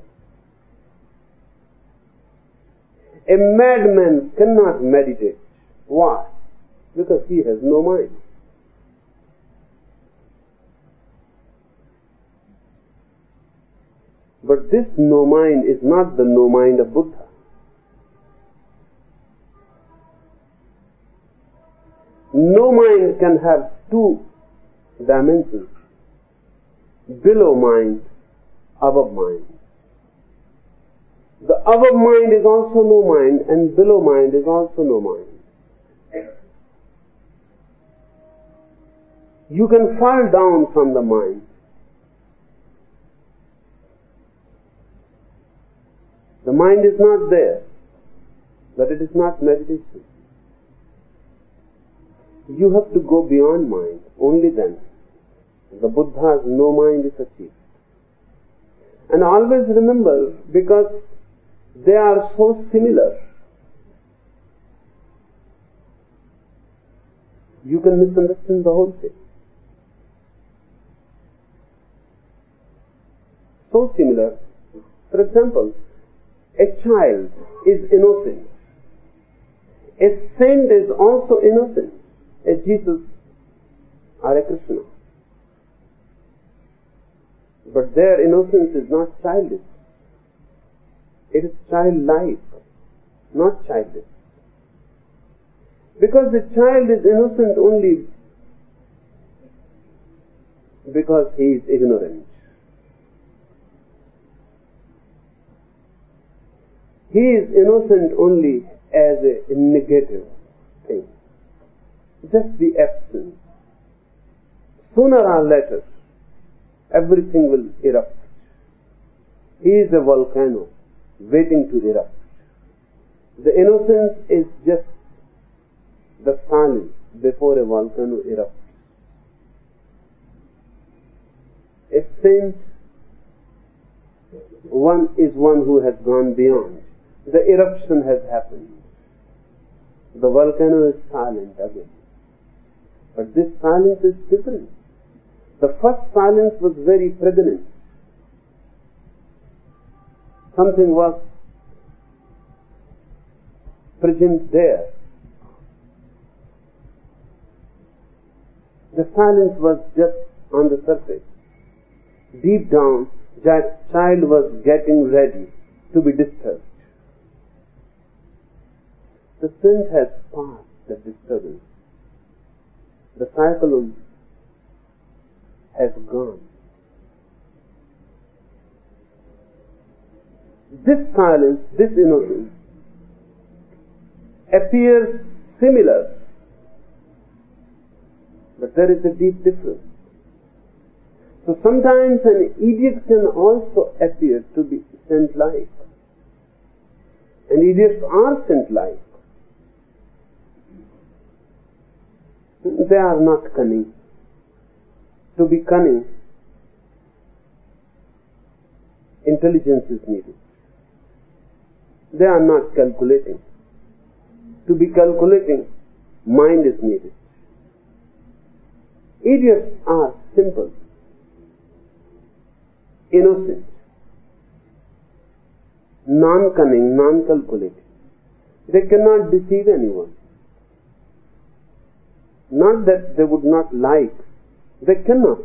A madman cannot meditate. Why? Because he has no mind. But this no mind is not the no mind of Buddha. No mind can have two dimensions: below mind, above mind. The above mind is also no mind, and below mind is also no mind. You can fall down from the mind. The mind is not there, but it is not meditation. You have to go beyond mind. Only then the Buddha's no mind is achieved. And always remember, because they are so similar, you can misunderstand the whole thing. So similar. For example, a child is innocent. A saint is also innocent, a Jesus or a Krishna. But their innocence is not childish. It is childlike, not childish. Because the child is innocent only because he is ignorant. He is innocent only as a negative thing. Just the absence. Sooner or later, everything will erupt. He is a volcano waiting to erupt. The innocence is just the silence before a volcano erupts. A saint, one is one who has gone beyond. The eruption has happened. The volcano is silent again. But this silence is different. The first silence was very pregnant. Something was present there. The silence was just on the surface. Deep down, that child was getting ready to be disturbed. The saint has passed the disturbance. The cyclone has gone. This silence, this innocence, appears similar, but there is a deep difference. So sometimes an idiot can also appear to be saint-like. And idiots are saint-like. They are not cunning. To be cunning, intelligence is needed. They are not calculating. To be calculating, mind is needed. Idiots are simple, innocent, non-cunning, non-calculating. They cannot deceive anyone. Not that they would not like, they cannot.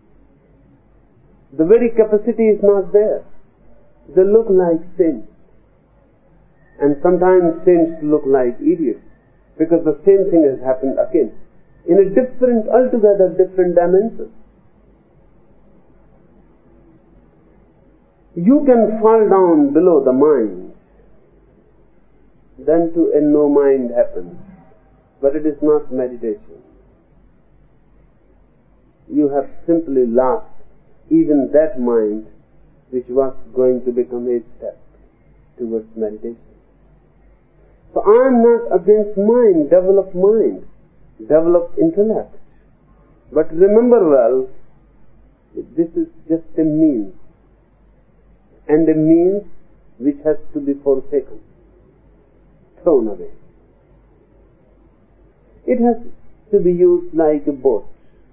The very capacity is not there. They look like saints. And sometimes saints look like idiots, because the same thing has happened again, in a different, altogether different dimension. You can fall down below the mind, then to a no mind happens, but it is not meditation. You have simply lost even that mind which was going to become a step towards meditation. So I am not against mind. Develop mind, develop intellect, but remember well, this is just a means, and a means which has to be forsaken, thrown away. It has to be used like a boat.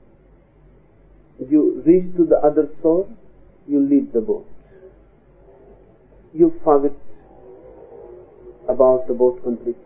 You reach to the other shore, you leave the boat. You forget about the boat completely.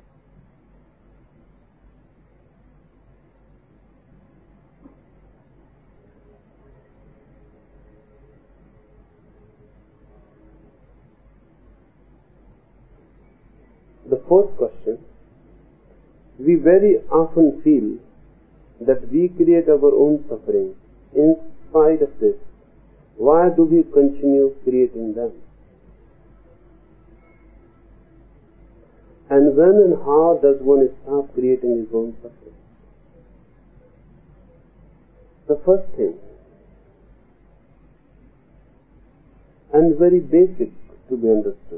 fourth question, we very often feel that we create our own sufferings. In spite of this, why do we continue creating them? And when and how does one stop creating his own suffering? The first thing, and very basic to be understood,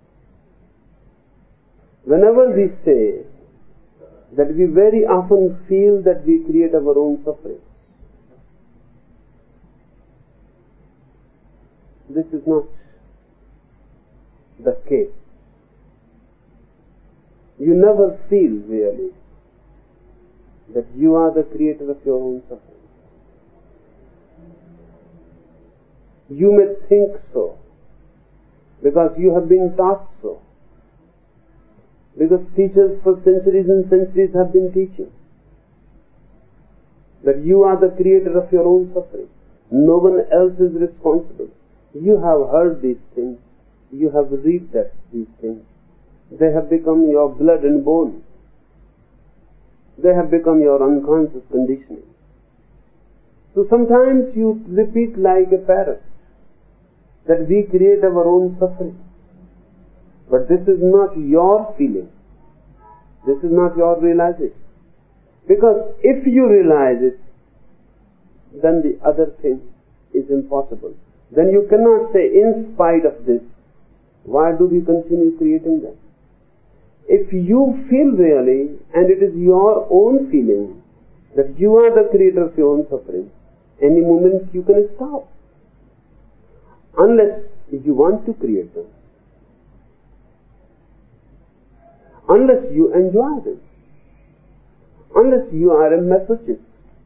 whenever we say that we very often feel that we create our own suffering, this is not the case. You never feel really that you are the creator of your own suffering. You may think so because you have been taught so, because teachers for centuries and centuries have been teaching that you are the creator of your own suffering. No one else is responsible. You have heard these things. You have read that these things. They have become your blood and bone. They have become your unconscious conditioning. So sometimes you repeat like a parrot that we create our own suffering. But this is not your feeling. This is not your realization. Because if you realize it, then the other thing is impossible. Then you cannot say, in spite of this, why do we continue creating them? If you feel really, and it is your own feeling, that you are the creator of your own suffering, any moment you can stop. Unless you want to create them. Unless you enjoy them. Unless you are a masochist.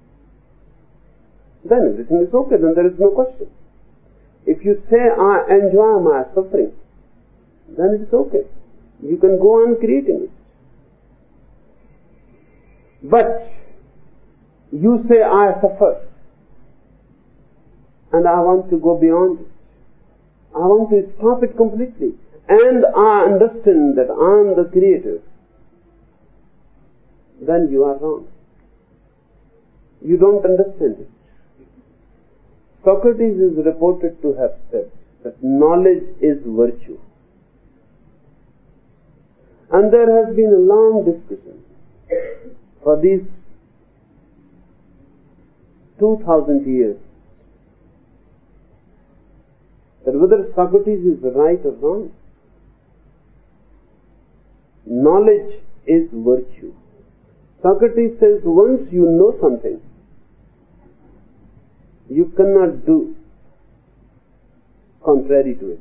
Then everything is okay, then there is no question. If you say, I enjoy my suffering, then it is okay. You can go on creating it. But you say, I suffer, and I want to go beyond it. I want to stop it completely. And I understand that I am the creator. Then you are wrong. You don't understand it. Socrates is reported to have said that knowledge is virtue. And there has been a long discussion for these two thousand years that whether Socrates is right or wrong. Knowledge is virtue. Socrates says once you know something, you cannot do contrary to it.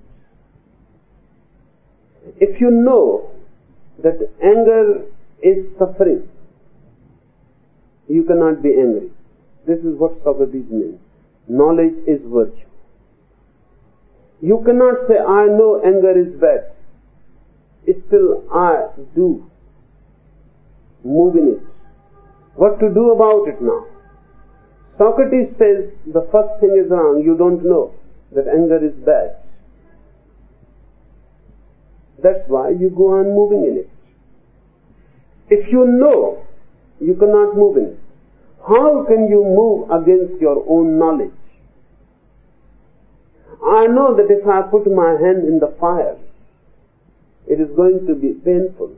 If you know that anger is suffering, you cannot be angry. This is what Socrates means. Knowledge is virtue. You cannot say, I know anger is bad. Still I do move in it. What to do about it now? Socrates says the first thing is wrong. You don't know that anger is bad. That's why you go on moving in it. If you know, you cannot move in it. How can you move against your own knowledge? I know that if I put my hand in the fire, it is going to be painful.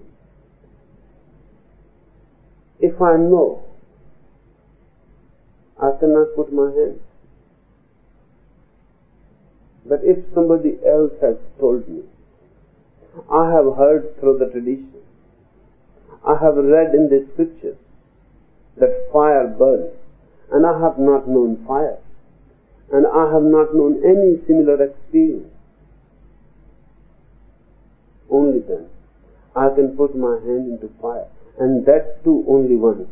If I know, I cannot put my hand. But if somebody else has told me, I have heard through the tradition, I have read in the scriptures that fire burns, and I have not known fire, and I have not known any similar experience. Only then I can put my hand into fire, and that too only once.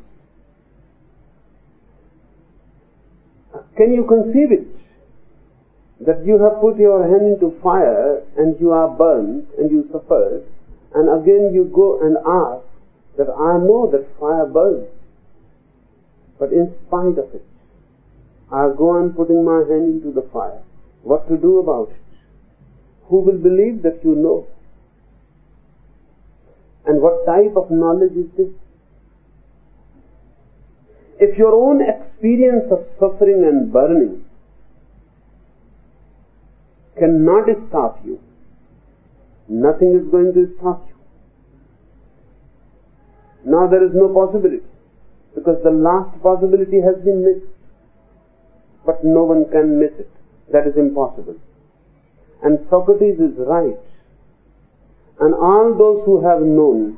Can you conceive it? That you have put your hand into fire and you are burned and you suffered, and again you go and ask that I know that fire burns, but in spite of it, I go on putting my hand into the fire. What to do about it? Who will believe that you know? And what type of knowledge is this? If your own experience of suffering and burning cannot stop you, nothing is going to stop you. Now there is no possibility, because the last possibility has been missed. But no one can miss it. That is impossible. And Socrates is right. And all those who have known,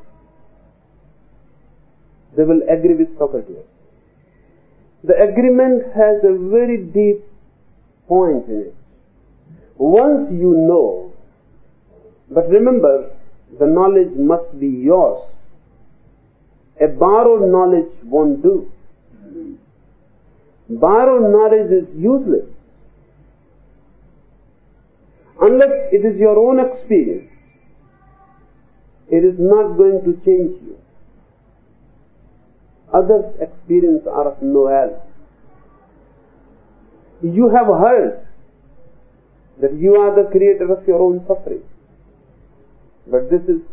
they will agree with Socrates. The agreement has a very deep point in it. Once you know, but remember, the knowledge must be yours. A borrowed knowledge won't do. Borrowed knowledge is useless unless it is your own experience. It is not going to change you. Others' experience are of no help. You have heard that you are the creator of your own suffering, but this is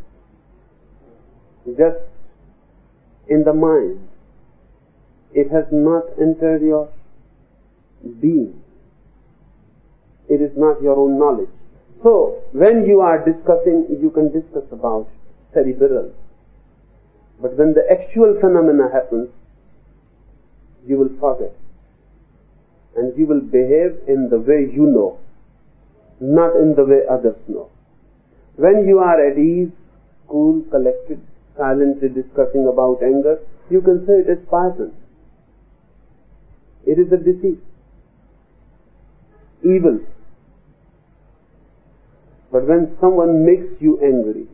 just in the mind. It has not entered your being. It is not your own knowledge. So, when you are discussing, you can discuss about cerebral. But when the actual phenomena happens, you will forget. And you will behave in the way you know, not in the way others know. When you are at ease, cool, collected, silently discussing about anger, you can say it is poison. It is a disease, evil. But when someone makes you angry,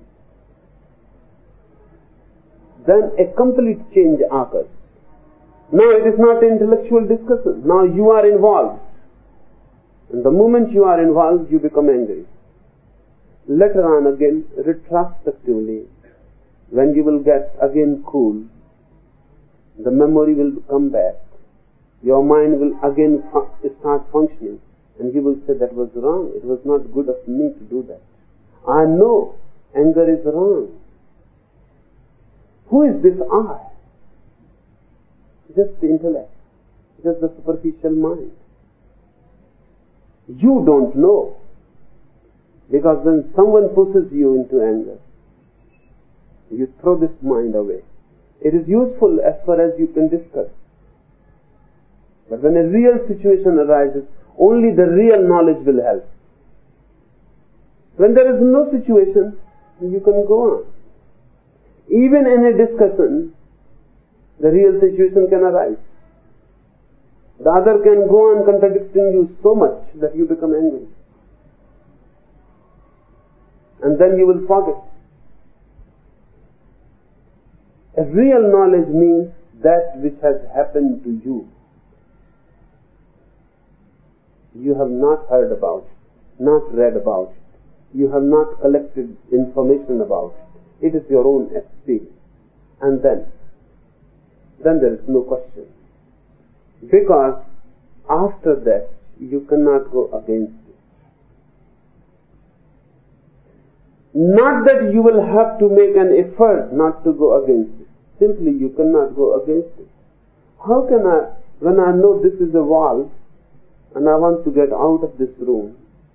then a complete change occurs. Now it is not intellectual discussion. Now you are involved. And the moment you are involved, you become angry. Later on again, retrospectively, when you will get again cool, the memory will come back. Your mind will again fu- start functioning, and you will say, that was wrong. It was not good of me to do that. I know anger is wrong. Who is this I? Just the intellect, just the superficial mind. You don't know, because when someone pushes you into anger, you throw this mind away. It is useful as far as you can discuss. But when a real situation arises, only the real knowledge will help. When there is no situation, you can go on. Even in a discussion, the real situation can arise. The other can go on contradicting you so much that you become angry. And then you will forget. A real knowledge means that which has happened to you. You have not heard about it, not read about it. You have not collected information about it. It is your own experience. And then, then there is no question. Because after that, you cannot go against it. Not that you will have to make an effort not to go against it. Simply you cannot go against it. How can I, when I know this is a wall, and I want to get out of this room,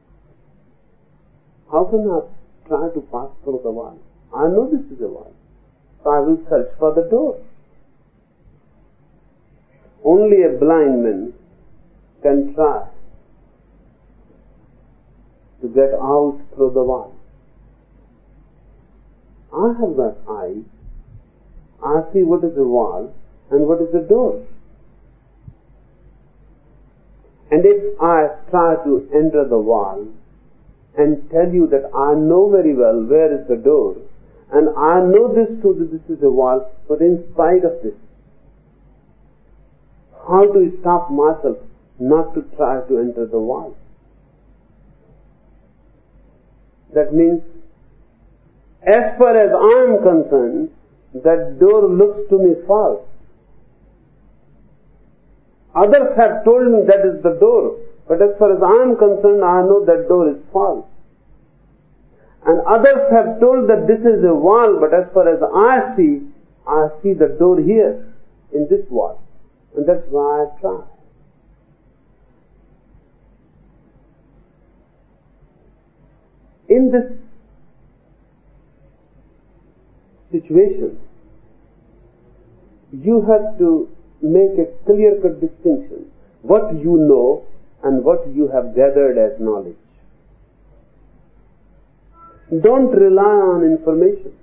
how can I try to pass through the wall? I know this is a wall, so I will search for the door. Only a blind man can try to get out through the wall. I have got eyes. I see what is the wall and what is the door. And if I try to enter the wall and tell you that I know very well where is the door, and I know this too, that this is a wall, but in spite of this, how to stop myself not to try to enter the wall? That means, as far as I am concerned, that door looks to me false. Others have told me that is the door, but as far as I am concerned, I know that door is false. And others have told that this is a wall, but as far as I see, I see the door here, in this wall. And that's why I try. In this situation, you have to make a clear-cut distinction. What you know and what you have gathered as knowledge. Don't rely on information.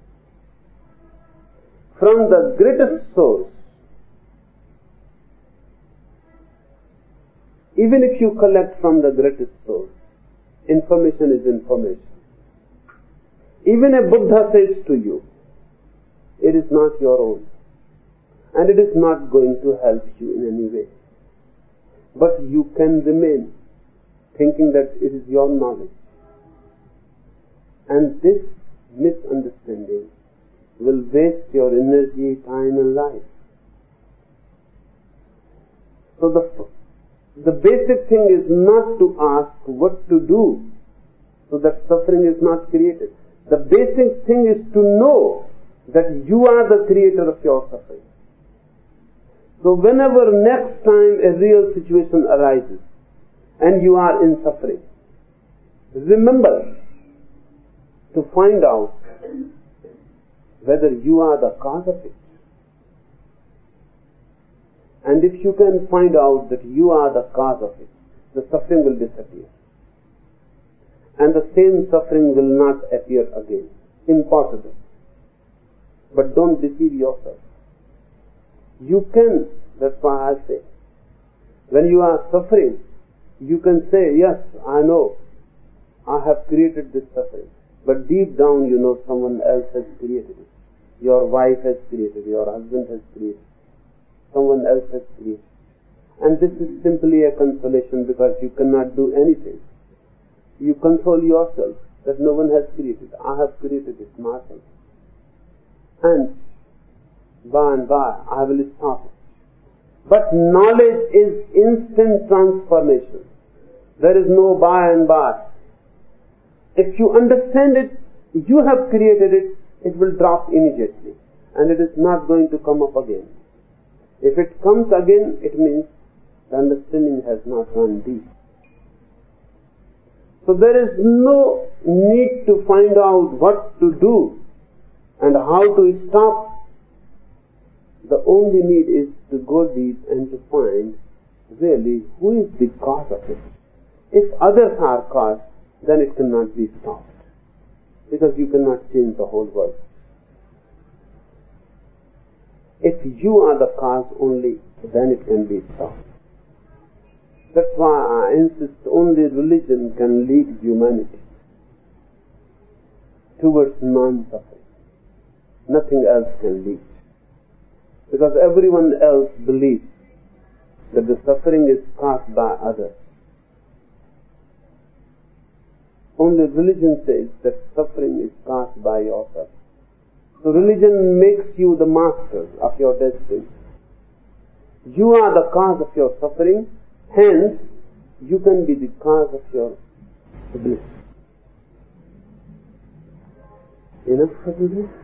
From the greatest source, even if you collect from the greatest source, information is information. Even a Buddha says to you, it is not your own, and it is not going to help you in any way. But you can remain thinking that it is your knowledge. And this misunderstanding will waste your energy, time and life. So the, the basic thing is not to ask what to do so that suffering is not created. The basic thing is to know that you are the creator of your suffering. So whenever next time a real situation arises and you are in suffering, remember to find out whether you are the cause of it. And if you can find out that you are the cause of it, the suffering will disappear. And the same suffering will not appear again. Impossible. But don't deceive yourself. You can, that's why I say, when you are suffering, you can say, yes, I know, I have created this suffering. But deep down you know someone else has created it. Your wife has created it, your husband has created it, someone else has created it. And this is simply a consolation because you cannot do anything. You console yourself that no one has created. I have created it myself. And by and by I will stop it. But knowledge is instant transformation. There is no by and by. If you understand it, you have created it, it will drop immediately. And it is not going to come up again. If it comes again, it means the understanding has not run deep. So there is no need to find out what to do and how to stop. The only need is to go deep and to find really who is the cause of it. If others are cause, then it cannot be stopped. Because you cannot change the whole world. If you are the cause only, then it can be stopped. That's why I insist only religion can lead humanity towards non-suffering. Nothing else can lead. Because everyone else believes that the suffering is caused by others. Only religion says that suffering is caused by yourself. So religion makes you the master of your destiny. You are the cause of your suffering, hence you can be the cause of your bliss. Enough for today?